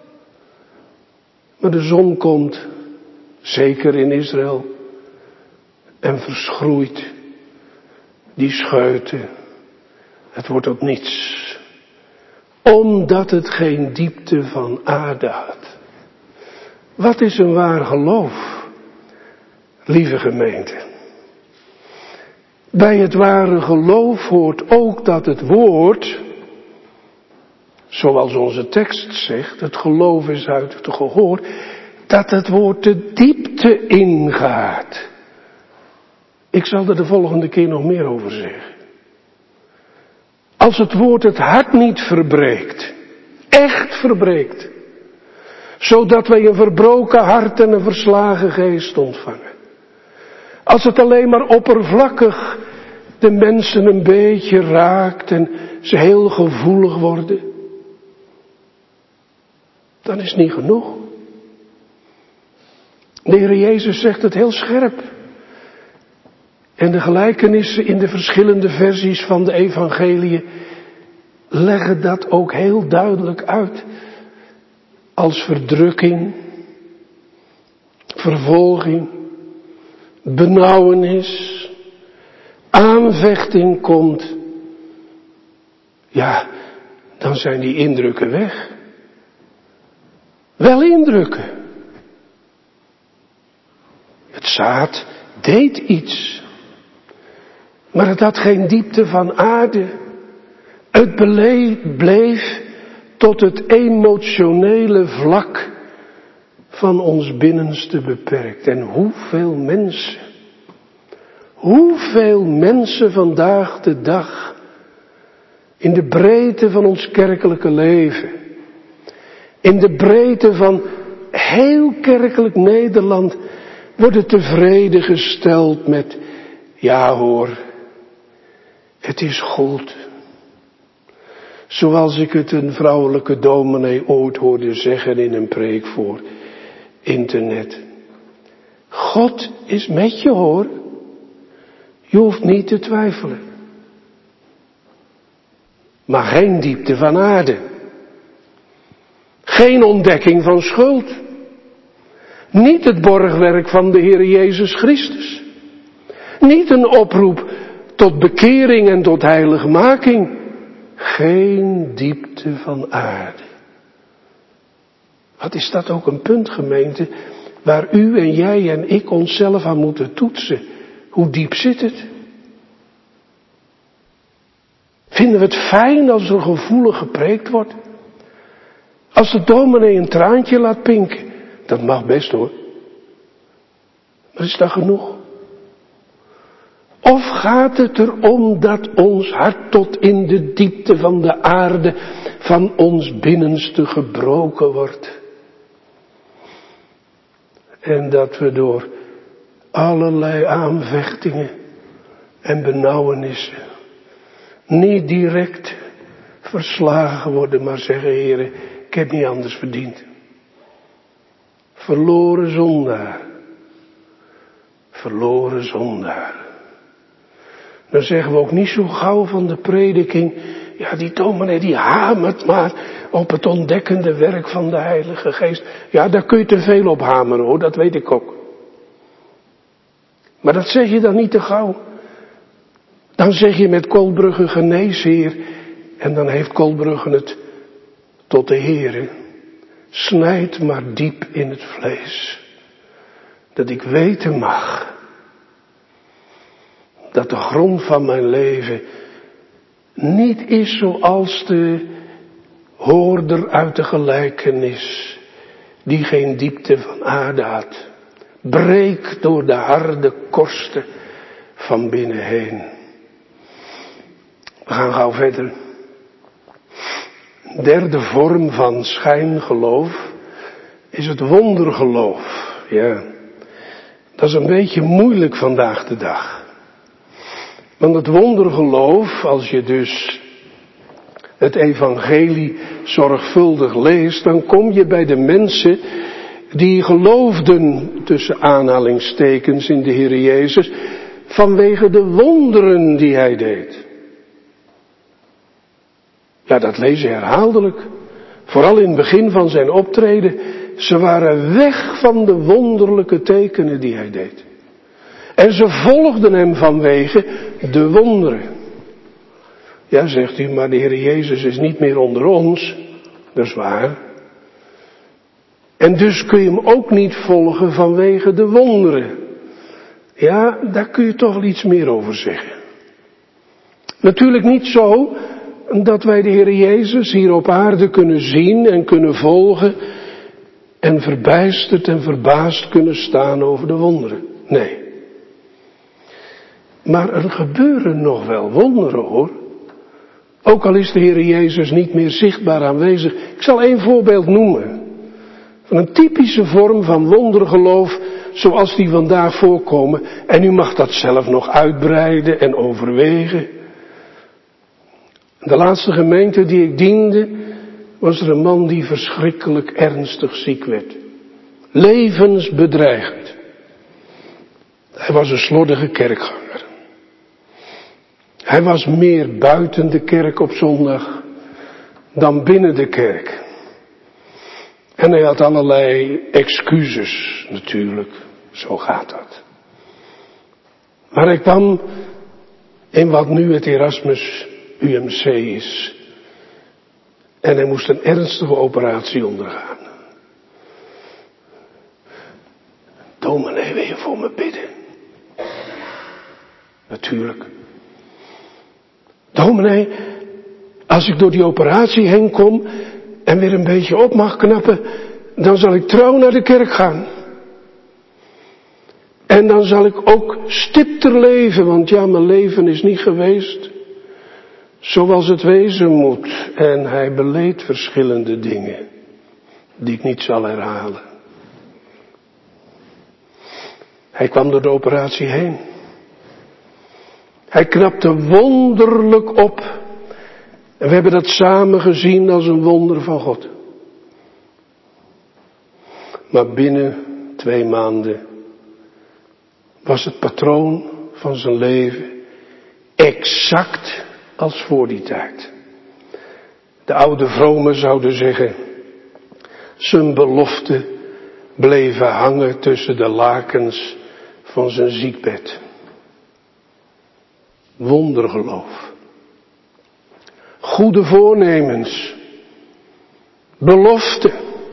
Maar de zon komt, zeker in Israël, en verschroeit die scheuten. Het wordt ook niets. Omdat het geen diepte van aarde had. Wat is een waar geloof, lieve gemeente? Bij het ware geloof hoort ook dat het woord, zoals onze tekst zegt, het geloof is uit het gehoor, dat het woord de diepte ingaat. Ik zal er de volgende keer nog meer over zeggen. Als het woord het hart niet verbreekt, echt verbreekt, zodat wij een verbroken hart en een verslagen geest ontvangen. Als het alleen maar oppervlakkig de mensen een beetje raakt en ze heel gevoelig worden, dan is het niet genoeg. De Heer Jezus zegt het heel scherp. En de gelijkenissen in de verschillende versies van de evangeliën leggen dat ook heel duidelijk uit. Als verdrukking, vervolging, benauwenis, aanvechting komt, ja, dan zijn die indrukken weg. Wel indrukken. Het zaad deed iets. Maar het had geen diepte van aarde. Het bleef tot het emotionele vlak van ons binnenste beperkt. En hoeveel mensen vandaag de dag in de breedte van ons kerkelijke leven, in de breedte van heel kerkelijk Nederland, worden tevreden gesteld met, ja hoor, het is goed. Zoals ik het een vrouwelijke dominee ooit hoorde zeggen in een preek voor internet. God is met je hoor. Je hoeft niet te twijfelen. Maar geen diepte van aarde. Geen ontdekking van schuld. Niet het borgwerk van de Heer Jezus Christus. Niet een oproep tot bekering en tot heiligmaking. Geen diepte van aarde. Wat is dat ook een punt, gemeente, waar u en jij en ik onszelf aan moeten toetsen. Hoe diep zit het? Vinden we het fijn als er gevoelig gepreekt wordt? Als de dominee een traantje laat pinken, dat mag best hoor. Maar is dat genoeg? Of gaat het erom dat ons hart tot in de diepte van de aarde van ons binnenste gebroken wordt? En dat we door allerlei aanvechtingen en benauwenissen niet direct verslagen worden, maar zeggen: Heere, ik heb niet anders verdiend. Verloren zondaar. Verloren zondaar. Dan zeggen we ook niet zo gauw van de prediking: ja, die dominee die hamert maar op het ontdekkende werk van de Heilige Geest. Ja, daar kun je te veel op hameren hoor, dat weet ik ook. Maar dat zeg je dan niet te gauw. Dan zeg je met Kolbrugge: genees, Heer. En dan heeft Kolbrugge het tot de Heere: snijd maar diep in het vlees. Dat ik weten mag dat de grond van mijn leven niet is zoals de hoorder uit de gelijkenis, die geen diepte van aarde had. Breek door de harde korsten van binnen heen. We gaan gauw verder. Derde vorm van schijngeloof is het wondergeloof. Ja, dat is een beetje moeilijk vandaag de dag. Want het wondergeloof, als je dus het evangelie zorgvuldig leest, dan kom je bij de mensen die geloofden, tussen aanhalingstekens, in de Heer Jezus, vanwege de wonderen die hij deed. Ja, dat lees je herhaaldelijk. Vooral in het begin van zijn optreden. Ze waren weg van de wonderlijke tekenen die hij deed. En ze volgden hem vanwege de wonderen. Ja, zegt u, maar de Heer Jezus is niet meer onder ons. Dat is waar. En dus kun je hem ook niet volgen vanwege de wonderen. Ja, daar kun je toch wel iets meer over zeggen. Natuurlijk niet zo dat wij de Heer Jezus hier op aarde kunnen zien en kunnen volgen en verbijsterd en verbaasd kunnen staan over de wonderen. Nee. Maar er gebeuren nog wel wonderen hoor. Ook al is de Heer Jezus niet meer zichtbaar aanwezig. Ik zal één voorbeeld noemen. Van een typische vorm van wondergeloof zoals die vandaag voorkomen. En u mag dat zelf nog uitbreiden en overwegen. De laatste gemeente die ik diende, was er een man die verschrikkelijk ernstig ziek werd. Levensbedreigend. Hij was een slordige kerkganger. Hij was meer buiten de kerk op zondag dan binnen de kerk. En hij had allerlei excuses natuurlijk, zo gaat dat. Maar hij kwam in wat nu het Erasmus UMC is. En hij moest een ernstige operatie ondergaan. Dominee, wil je voor me bidden? Natuurlijk. Dominee, als ik door die operatie heen kom en weer een beetje op mag knappen, dan zal ik trouw naar de kerk gaan. En dan zal ik ook stipter leven, want ja, mijn leven is niet geweest zoals het wezen moet. En hij beleed verschillende dingen die ik niet zal herhalen. Hij kwam door de operatie heen. Hij knapte wonderlijk op. En we hebben dat samen gezien als een wonder van God. Maar binnen 2 maanden was het patroon van zijn leven exact als voor die tijd. De oude vromen zouden zeggen, zijn beloften bleven hangen tussen de lakens van zijn ziekbed. Wondergeloof. Goede voornemens. Beloften.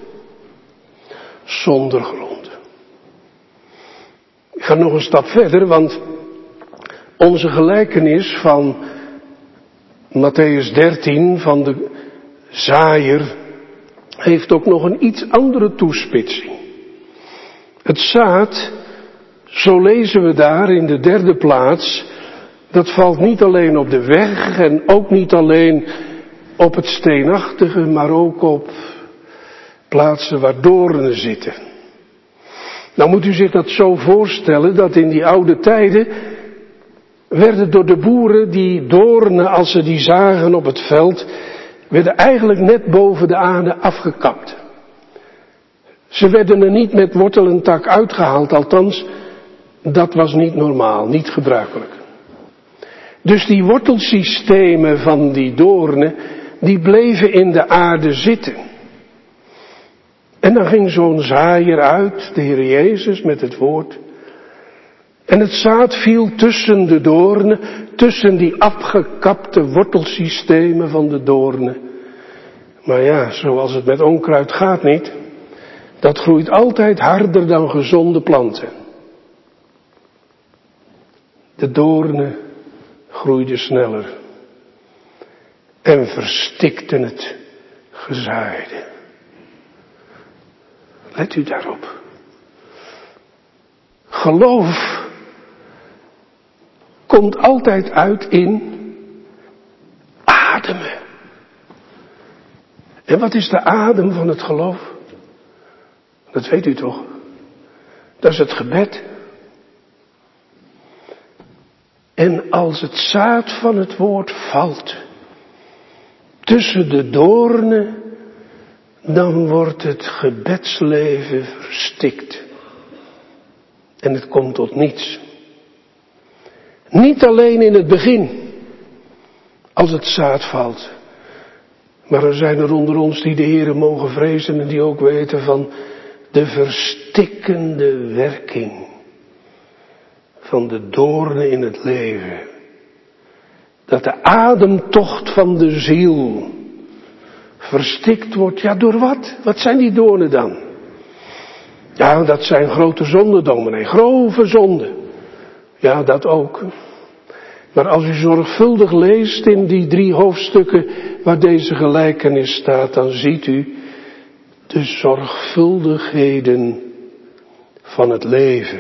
Zonder grond. Ik ga nog een stap verder, want onze gelijkenis van Mattheüs 13 van de zaaier heeft ook nog een iets andere toespitsing. Het zaad, zo lezen we daar in de 3e plaats, Dat valt niet alleen op de weg en ook niet alleen op het steenachtige, maar ook op plaatsen waar doornen zitten. Nou moet u zich dat zo voorstellen dat in die oude tijden werden door de boeren die doornen, als ze die zagen op het veld, werden eigenlijk net boven de aarde afgekapt. Ze werden er niet met wortel en tak uitgehaald, althans, dat was niet normaal, niet gebruikelijk. Dus die wortelsystemen van die doornen, die bleven in de aarde zitten. En dan ging zo'n zaaier uit, de Heer Jezus, met het woord. En het zaad viel tussen de doornen, tussen die afgekapte wortelsystemen van de doornen. Maar ja, zoals het met onkruid gaat niet. Dat groeit altijd harder dan gezonde planten. De doornen groeiden sneller en verstikten het gezaaide. Let u daarop. Geloof komt altijd uit in ademen. En wat is de adem van het geloof? Dat weet u toch? Dat is het gebed. En als het zaad van het woord valt tussen de doornen, dan wordt het gebedsleven verstikt. En het komt tot niets. Niet alleen in het begin, als het zaad valt. Maar er zijn er onder ons die de Heere mogen vrezen en die ook weten van de verstikkende werking van de doornen in het leven. Dat de ademtocht van de ziel verstikt wordt. Ja, door wat? Wat zijn die doornen dan? Ja, dat zijn grote zonden, dominee. Grove zonden. Ja, dat ook. Maar als u zorgvuldig leest in die 3 hoofdstukken waar deze gelijkenis staat, dan ziet u de zorgvuldigheden van het leven.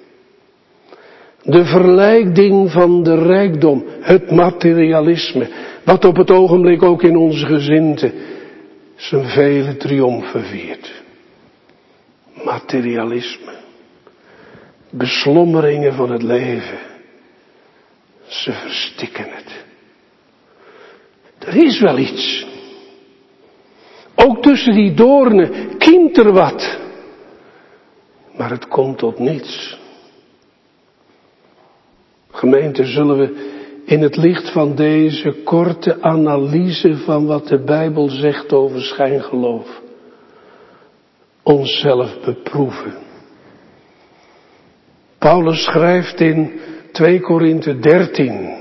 De verleiding van de rijkdom, het materialisme, wat op het ogenblik ook in onze gezindte zijn vele triomfen viert. Materialisme. Beslommeringen van het leven. Ze verstikken het. Er is wel iets. Ook tussen die doornen kiemt er wat. Maar het komt tot niets. Gemeente, zullen we in het licht van deze korte analyse van wat de Bijbel zegt over schijngeloof onszelf beproeven. Paulus schrijft in 2 Korinthe 13.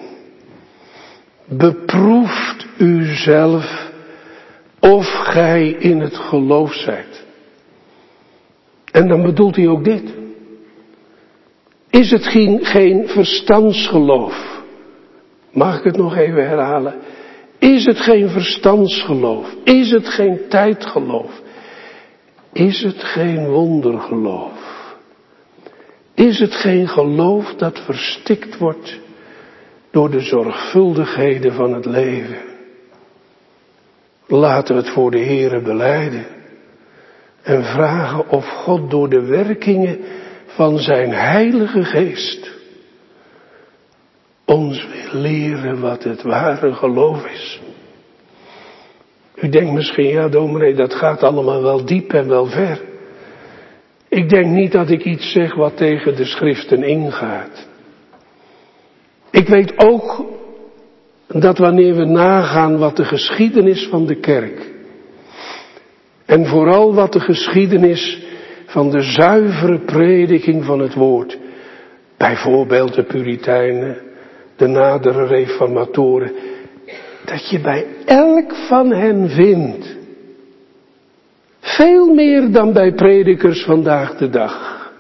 Beproeft uzelf of gij in het geloof zijt. En dan bedoelt hij ook dit. Is het geen verstandsgeloof? Mag ik het nog even herhalen? Is het geen verstandsgeloof? Is het geen tijdgeloof? Is het geen wondergeloof? Is het geen geloof dat verstikt wordt door de zorgvuldigheden van het leven? Laten we het voor de Heere belijden en vragen of God door de werkingen van zijn Heilige Geest ons wil leren wat het ware geloof is. U denkt misschien, ja dominee, dat gaat allemaal wel diep en wel ver. Ik denk niet dat ik iets zeg wat tegen de schriften ingaat. Ik weet ook dat wanneer we nagaan wat de geschiedenis van de kerk en vooral wat de geschiedenis van de zuivere prediking van het woord, bijvoorbeeld de Puritijnen, de nadere reformatoren, dat je bij elk van hen vindt veel meer dan bij predikers vandaag de dag.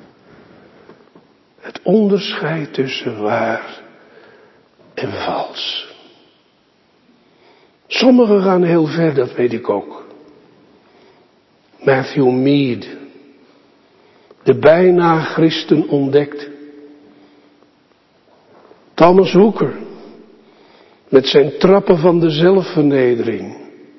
Het onderscheid tussen waar en vals. Sommigen gaan heel ver, dat weet ik ook. Matthew Mead, de bijna christen ontdekt. Thomas Hooker, met zijn trappen van de zelfvernedering.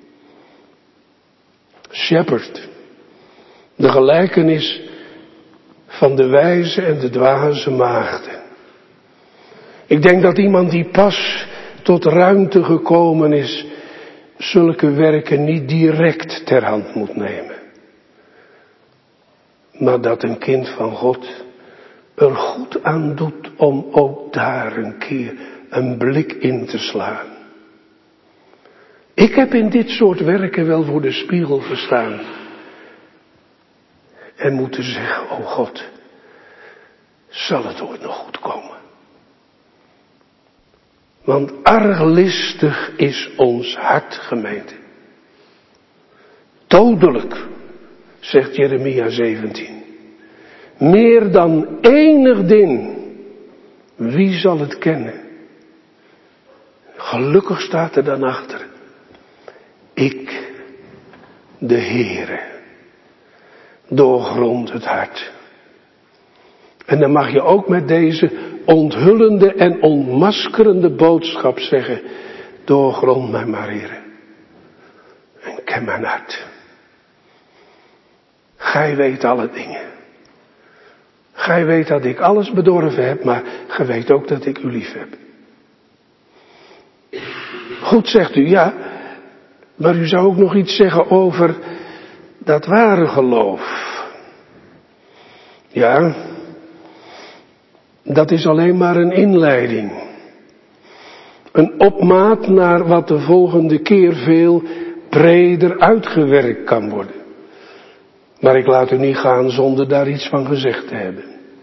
Shepard, de gelijkenis van de wijze en de dwaze maagden. Ik denk dat iemand die pas tot ruimte gekomen is, zulke werken niet direct ter hand moet nemen. Maar dat een kind van God er goed aan doet om ook daar een keer een blik in te slaan. Ik heb in dit soort werken wel voor de spiegel gestaan en moeten zeggen, oh God, zal het ooit nog goed komen? Want arglistig is ons hart, gemeente. Dodelijk, zegt Jeremia 17. Meer dan enig ding. Wie zal het kennen? Gelukkig staat er dan achter. Ik, de Heere, doorgrond het hart. En dan mag je ook met deze onthullende en ontmaskerende boodschap zeggen, doorgrond mij maar, Heere. En ken mijn hart. Gij weet alle dingen. Gij weet dat ik alles bedorven heb, maar gij weet ook dat ik u lief heb. Goed, zegt u, ja, maar u zou ook nog iets zeggen over dat ware geloof. Ja, dat is alleen maar een inleiding. Een opmaat naar wat de volgende keer veel breder uitgewerkt kan worden. Maar ik laat u niet gaan zonder daar iets van gezegd te hebben.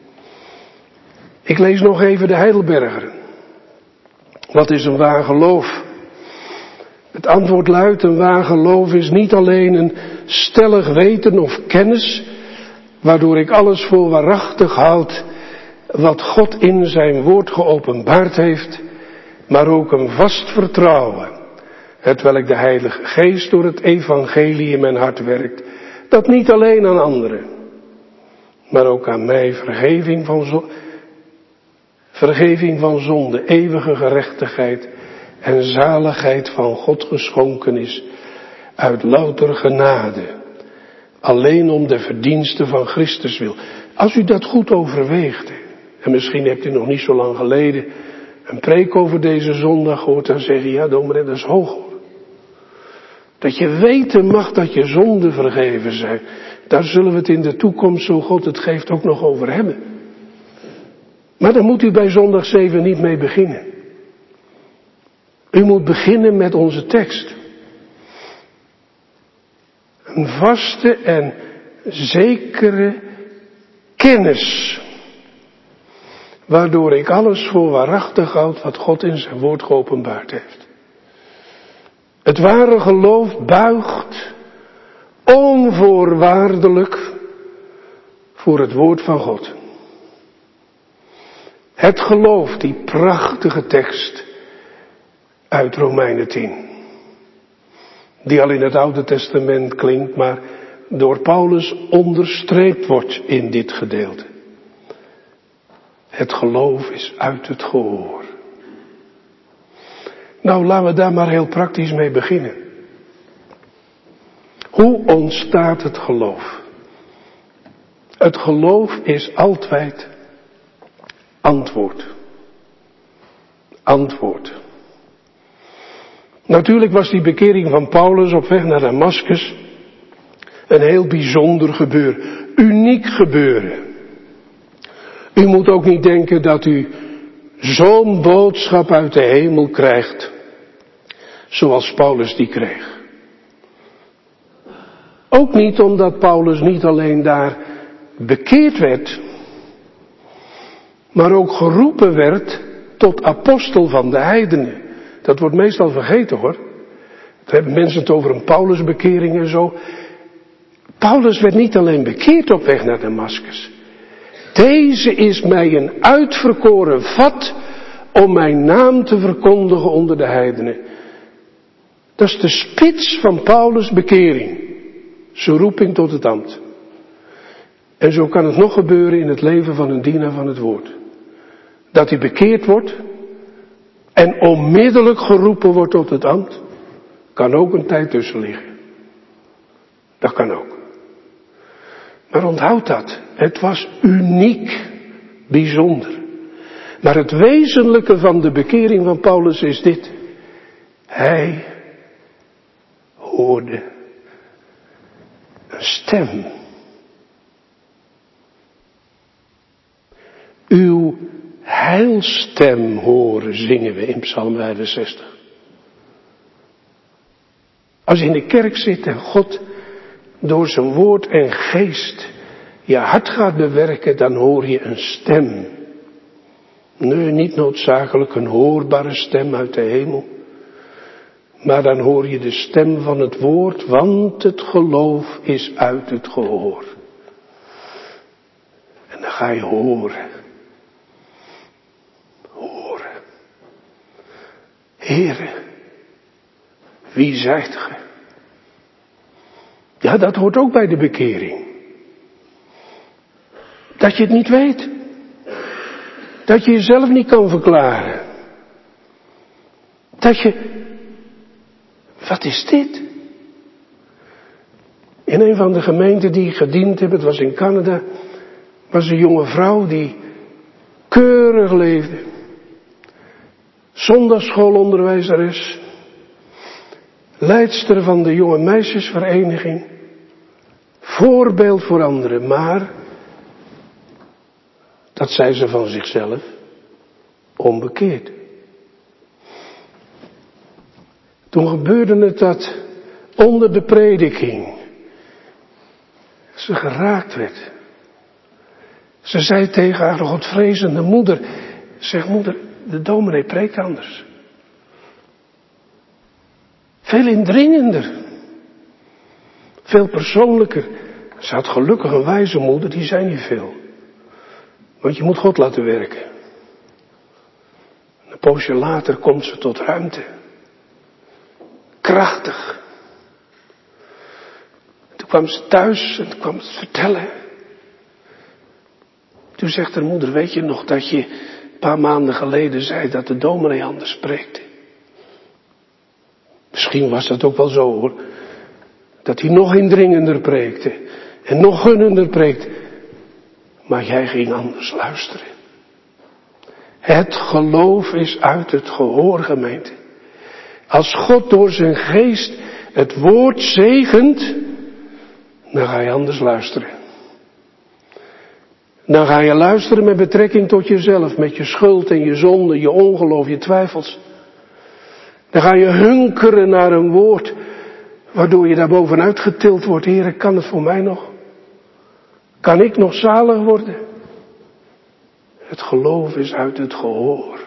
Ik lees nog even de Heidelberger. Wat is een waar geloof? Het antwoord luidt, een waar geloof is niet alleen een stellig weten of kennis, waardoor ik alles voor waarachtig houd wat God in zijn woord geopenbaard heeft, maar ook een vast vertrouwen, hetwelk de Heilige Geest door het evangelie in mijn hart werkt, dat niet alleen aan anderen, maar ook aan mij vergeving van zonde, eeuwige gerechtigheid en zaligheid van God geschonken is uit louter genade, alleen om de verdiensten van Christus wil. Als u dat goed overweegt, en misschien hebt u nog niet zo lang geleden een preek over deze zondag gehoord, dan zeg je, ja dominee, dat is hoog hoor. Dat je weten mag dat je zonden vergeven zijn. Daar zullen we het in de toekomst, zo God het geeft, ook nog over hebben. Maar daar moet u bij zondag 7 niet mee beginnen. U moet beginnen met onze tekst. Een vaste en zekere kennis, waardoor ik alles voor waarachtig houd wat God in zijn woord geopenbaard heeft. Het ware geloof buigt onvoorwaardelijk voor het woord van God. Het geloof, die prachtige tekst uit Romeinen 10. Die al in het Oude Testament klinkt, maar door Paulus onderstreept wordt in dit gedeelte. Het geloof is uit het gehoor. Nou, laten we daar maar heel praktisch mee beginnen. Hoe ontstaat het geloof? Het geloof is altijd antwoord. Antwoord. Natuurlijk was die bekering van Paulus op weg naar Damascus een heel bijzonder gebeuren. Uniek gebeuren. U moet ook niet denken dat u zo'n boodschap uit de hemel krijgt, zoals Paulus die kreeg. Ook niet omdat Paulus niet alleen daar bekeerd werd, maar ook geroepen werd tot apostel van de heidenen. Dat wordt meestal vergeten hoor. Dan hebben mensen het over een Paulusbekering en zo. Paulus werd niet alleen bekeerd op weg naar Damascus. Deze is mij een uitverkoren vat om mijn naam te verkondigen onder de heidenen. Dat is de spits van Paulus' bekering. Zijn roeping tot het ambt. En zo kan het nog gebeuren in het leven van een dienaar van het woord. Dat hij bekeerd wordt en onmiddellijk geroepen wordt tot het ambt. Kan ook een tijd tussen liggen. Dat kan ook. Maar onthoud dat. Het was uniek, bijzonder. Maar het wezenlijke van de bekering van Paulus is dit. Hij hoorde een stem. Uw heilstem horen, zingen we in Psalm 65. Als je in de kerk zit en God door zijn woord en geest je hart gaat bewerken, dan hoor je een stem. Nee, niet noodzakelijk een hoorbare stem uit de hemel. Maar dan hoor je de stem van het woord, want het geloof is uit het gehoor. En dan ga je horen. Horen. Heere, wie zijt ge? Ja, dat hoort ook bij de bekering. Dat je het niet weet. Dat je jezelf niet kan verklaren. Dat je... Wat is dit? In een van de gemeenten die gediend hebben, het was in Canada, was een jonge vrouw die keurig leefde. Zondagsschoolonderwijzeres. Leidster van de jonge meisjesvereniging. Voorbeeld voor anderen, maar, dat zei ze van zichzelf, onbekeerd. Toen gebeurde het dat onder de prediking ze geraakt werd. Ze zei tegen haar godvrezende moeder, zeg moeder, de dominee preekt anders. Veel indringender. Veel persoonlijker. Ze had gelukkig een wijze moeder, die zei niet veel. Want je moet God laten werken. Een poosje later komt ze tot ruimte. Krachtig. Toen kwam ze thuis en toen kwam ze vertellen. Toen zegt haar moeder, weet je nog dat je een paar maanden geleden zei dat de dominee anders spreekte? Misschien was dat ook wel zo hoor. Dat hij nog indringender preekte. En nog gunnender preekte. Maar jij ging anders luisteren. Het geloof is uit het gehoor, gemeente. Als God door zijn geest het woord zegent, dan ga je anders luisteren. Dan ga je luisteren met betrekking tot jezelf, met je schuld en je zonde, je ongeloof, je twijfels. Dan ga je hunkeren naar een woord, waardoor je daar bovenuit getild wordt. Heere, kan het voor mij nog? Kan ik nog zalig worden? Het geloof is uit het gehoor.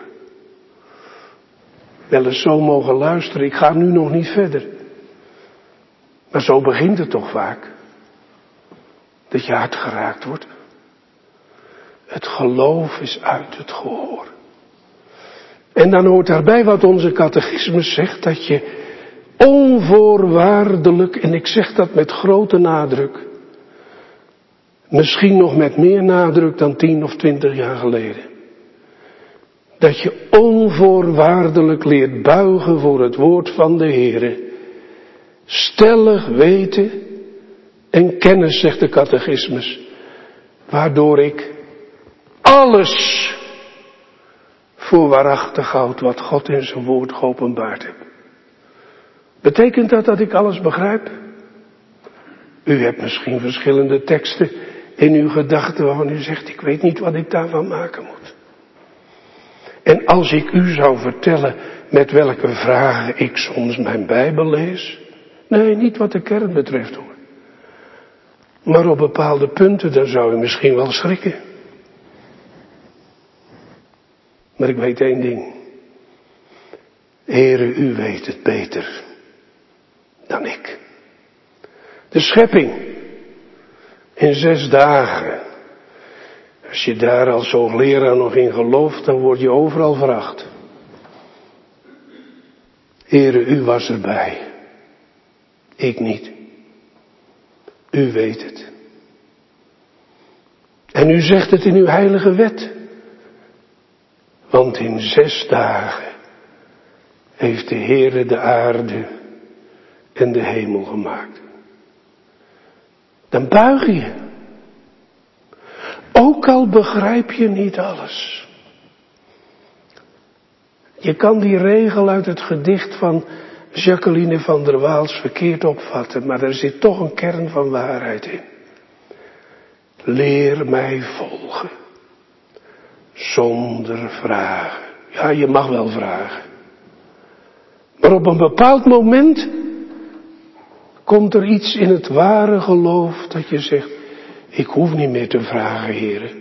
Wel eens zo mogen luisteren, ik ga nu nog niet verder. Maar zo begint het toch vaak. Dat je hart geraakt wordt. Het geloof is uit het gehoor. En dan hoort daarbij wat onze catechismus zegt, dat je onvoorwaardelijk, en ik zeg dat met grote nadruk, misschien nog met meer nadruk dan 10 of 20 jaar geleden, dat je onvoorwaardelijk leert buigen voor het woord van de Heere, stellig weten en kennis, zegt de catechismus, waardoor ik alles voor waarachtig houd wat God in zijn woord geopenbaard heeft. Betekent dat ik alles begrijp? U hebt misschien verschillende teksten in uw gedachten waarvan u zegt, ik weet niet wat ik daarvan maken moet. En als ik u zou vertellen met welke vragen ik soms mijn Bijbel lees, nee, niet wat de kern betreft hoor. Maar op bepaalde punten, dan zou u misschien wel schrikken. Maar ik weet één ding. Heere, u weet het beter dan ik. De schepping in 6 dagen. Als je daar als hoogleraar nog in gelooft, dan word je overal veracht. Heere, u was erbij. Ik niet. U weet het. En u zegt het in uw heilige wet. Want in 6 dagen heeft de Heere de aarde en de hemel gemaakt. Dan buig je. Ook al begrijp je niet alles. Je kan die regel uit het gedicht van Jacqueline van der Waals verkeerd opvatten, maar er zit toch een kern van waarheid in. Leer mij volgen. Zonder vragen. Ja, je mag wel vragen. Maar op een bepaald moment komt er iets in het ware geloof dat je zegt, ik hoef niet meer te vragen, Heere.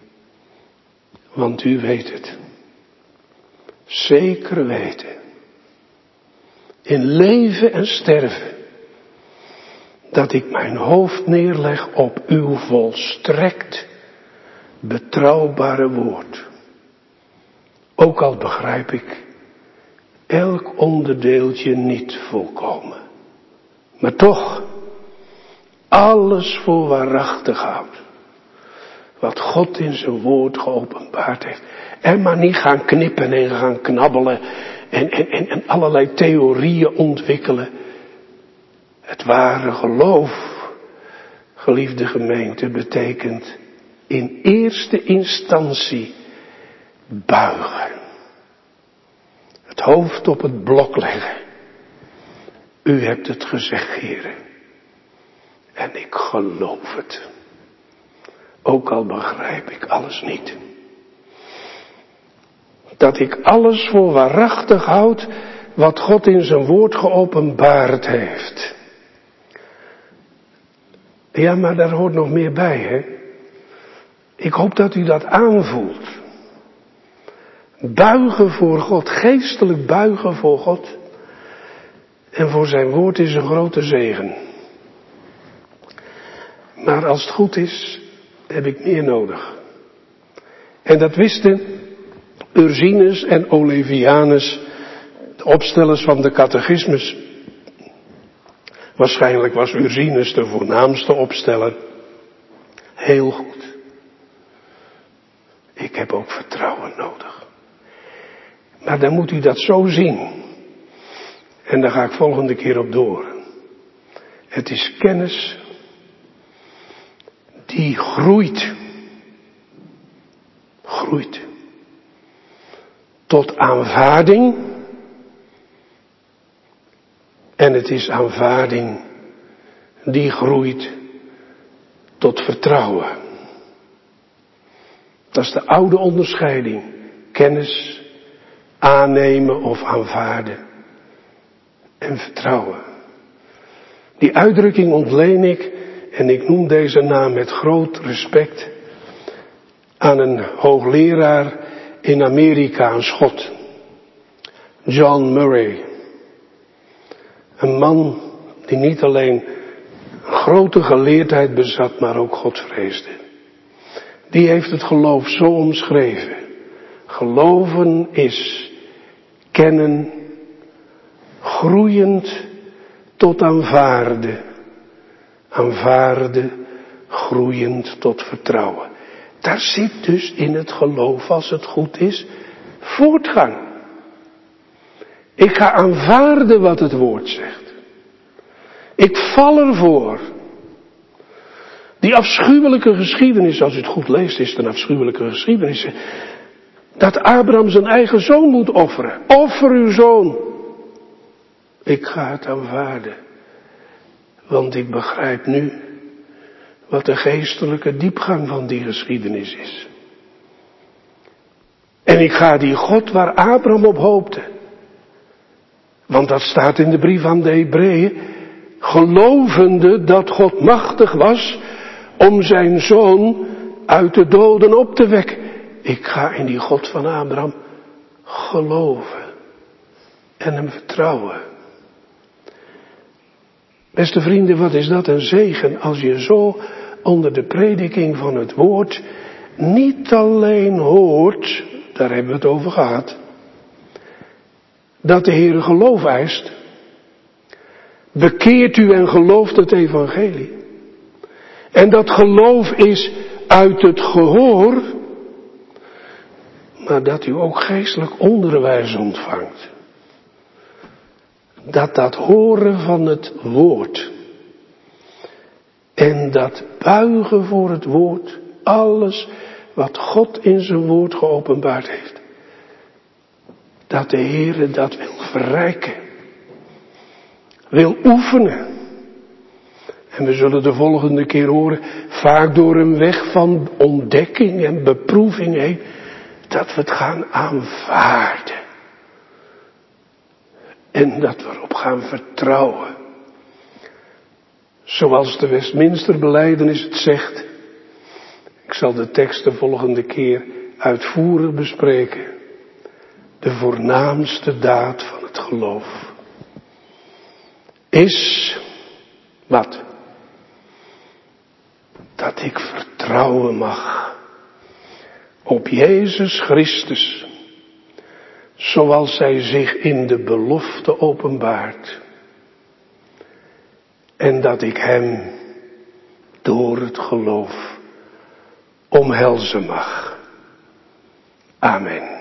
Want u weet het. Zeker weten. In leven en sterven. Dat ik mijn hoofd neerleg op uw volstrekt betrouwbare woord. Ook al begrijp ik elk onderdeeltje niet volkomen. Maar toch, alles voor waarachtig houdt. Wat God in zijn woord geopenbaard heeft. En maar niet gaan knippen en gaan knabbelen. En allerlei theorieën ontwikkelen. Het ware geloof, geliefde gemeente, betekent in eerste instantie buigen. Het hoofd op het blok leggen. U hebt het gezegd, Heere. En ik geloof het. Ook al begrijp ik alles niet. Dat ik alles voor waarachtig houd wat God in zijn woord geopenbaard heeft. Ja, maar daar hoort nog meer bij, hè. Ik hoop dat u dat aanvoelt. Buigen voor God, geestelijk buigen voor God. En voor zijn woord is een grote zegen. Maar als het goed is, heb ik meer nodig. En dat wisten Ursinus en Olevianus, de opstellers van de catechismus. Waarschijnlijk was Ursinus de voornaamste opsteller. Heel goed. Ik heb ook vertrouwen nodig. Maar dan moet u dat zo zien. En daar ga ik volgende keer op door. Het is kennis die groeit. Groeit. Tot aanvaarding. En het is aanvaarding die groeit tot vertrouwen. Dat is de oude onderscheiding. Kennis, aannemen of aanvaarden. En vertrouwen. Die uitdrukking ontleen ik, en ik noem deze naam met groot respect, aan een hoogleraar in Amerika, een Schot. John Murray. Een man die niet alleen grote geleerdheid bezat, maar ook God vreesde. Die heeft het geloof zo omschreven. Geloven is kennen, groeiend tot aanvaarden. Aanvaarden, groeiend tot vertrouwen. Daar zit dus in het geloof, als het goed is, voortgang. Ik ga aanvaarden wat het woord zegt. Ik val ervoor. Die afschuwelijke geschiedenis, als u het goed leest, is het een afschuwelijke geschiedenis. Dat Abraham zijn eigen zoon moet offeren. Offer uw zoon. Ik ga het aanvaarden. Want ik begrijp nu wat de geestelijke diepgang van die geschiedenis is. En ik ga die God waar Abraham op hoopte. Want dat staat in de brief aan de Hebreeën. Gelovende dat God machtig was om zijn zoon uit de doden op te wekken. Ik ga in die God van Abraham geloven. En hem vertrouwen. Beste vrienden, wat is dat een zegen als je zo onder de prediking van het woord niet alleen hoort, daar hebben we het over gehad, dat de Heer geloof eist. Bekeert u en gelooft het evangelie. En dat geloof is uit het gehoor, maar dat u ook geestelijk onderwijs ontvangt. dat horen van het woord en dat buigen voor het woord, alles wat God in zijn woord geopenbaard heeft, dat de Heere dat wil verrijken, wil oefenen. En we zullen de volgende keer horen, vaak door een weg van ontdekking en beproeving heen, dat we het gaan aanvaarden. En dat we erop gaan vertrouwen. Zoals de Westminsterbelijdenis het zegt. Ik zal de tekst de volgende keer uitvoerig bespreken. De voornaamste daad van het geloof is wat? Dat ik vertrouwen mag op Jezus Christus, zoals Hij zich in de belofte openbaart. En dat ik Hem door het geloof omhelzen mag. Amen.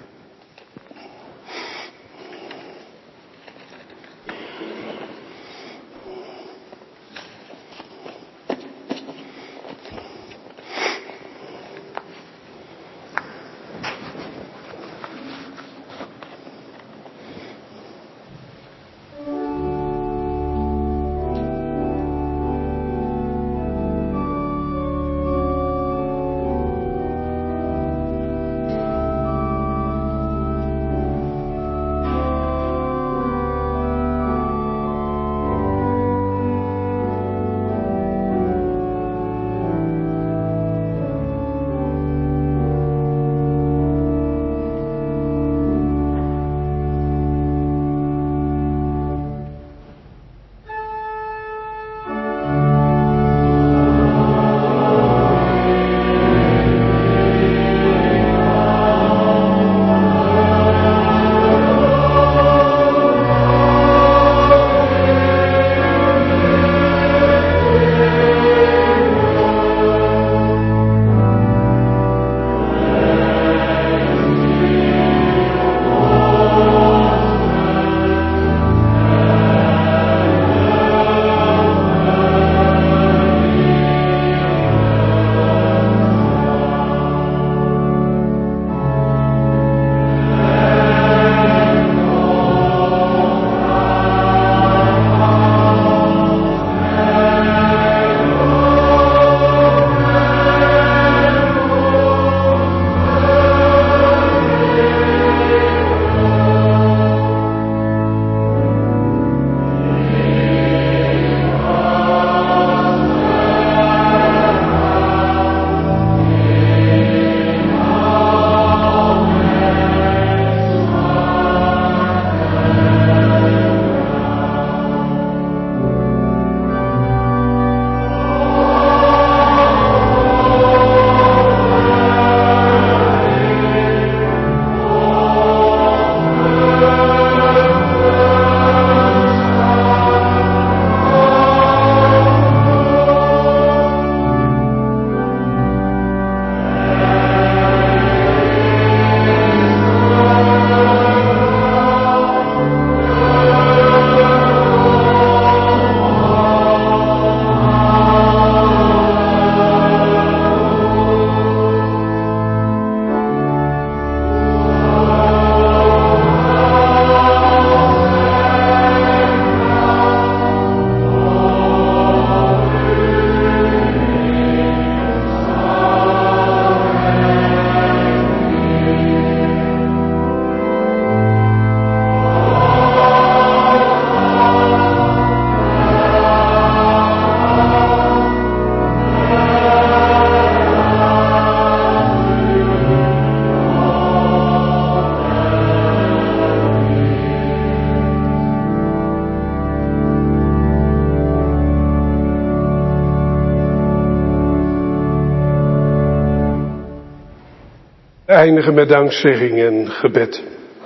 eindigen met dankzegging en gebed.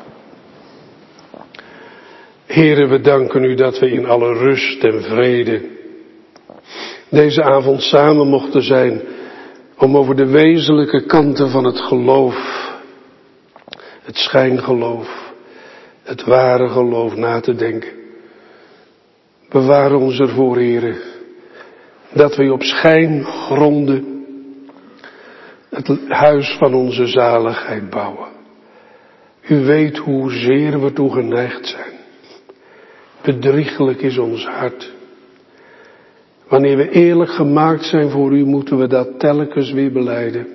Heere, we danken u dat we in alle rust en vrede deze avond samen mochten zijn om over de wezenlijke kanten van het geloof, het schijngeloof, het ware geloof na te denken. Bewaar ons ervoor, Heere, dat we op schijngronden het huis van onze zaligheid bouwen. U weet hoezeer we toe geneigd zijn. Bedrieglijk is ons hart. Wanneer we eerlijk gemaakt zijn voor u, moeten we dat telkens weer belijden.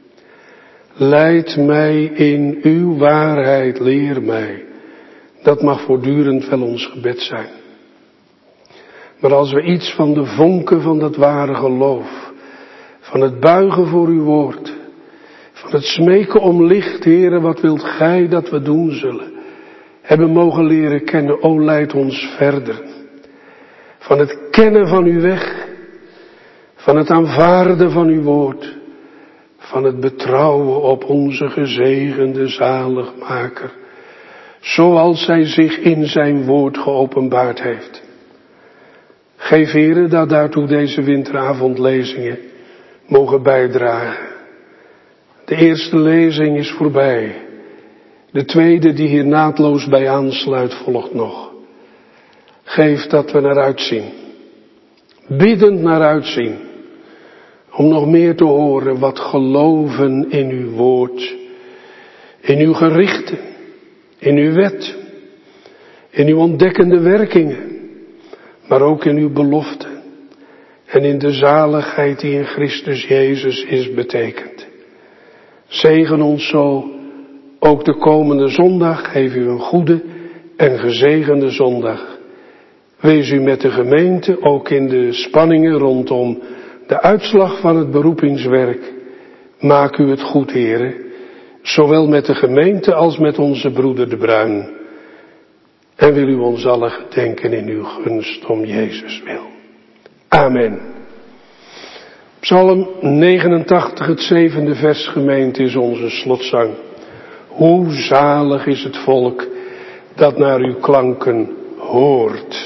Leid mij in uw waarheid, leer mij. Dat mag voortdurend wel ons gebed zijn. Maar als we iets van de vonken van dat ware geloof, van het buigen voor uw woord, van het smeken om licht, Heere, wat wilt gij dat we doen zullen, hebben mogen leren kennen, o leid ons verder. Van het kennen van uw weg, van het aanvaarden van uw woord, van het betrouwen op onze gezegende zaligmaker, zoals hij zich in zijn woord geopenbaard heeft. Geef, Heere, dat daartoe deze winteravondlezingen mogen bijdragen. De eerste lezing is voorbij. De tweede die hier naadloos bij aansluit volgt nog. Geef dat we naar uitzien. Biddend naar uitzien. Om nog meer te horen wat geloven in uw woord. In uw gerichten. In uw wet. In uw ontdekkende werkingen. Maar ook in uw belofte. En in de zaligheid die in Christus Jezus is betekend. Zegen ons zo. Ook de komende zondag. Geef u een goede en gezegende zondag. Wees u met de gemeente, ook in de spanningen rondom de uitslag van het beroepingswerk. Maak u het goed, Heere, zowel met de gemeente als met onze broeder de Bruin. En wil u ons allen gedenken in uw gunst om Jezus wil. Amen. Psalm 89, het 7e vers, gemeente, is onze slotzang. Hoe zalig is het volk dat naar uw klanken hoort.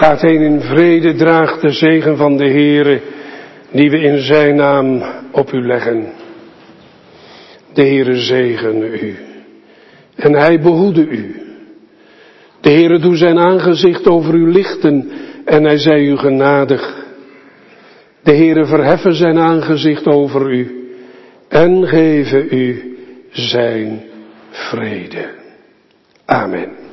Gaat heen in vrede, draagt de zegen van de Heere, die we in zijn naam op u leggen. De Heere zegene u. En hij behoede u. De Heere doe zijn aangezicht over u lichten en hij zij u genadig. De Heere verheffen zijn aangezicht over u en geven u zijn vrede. Amen.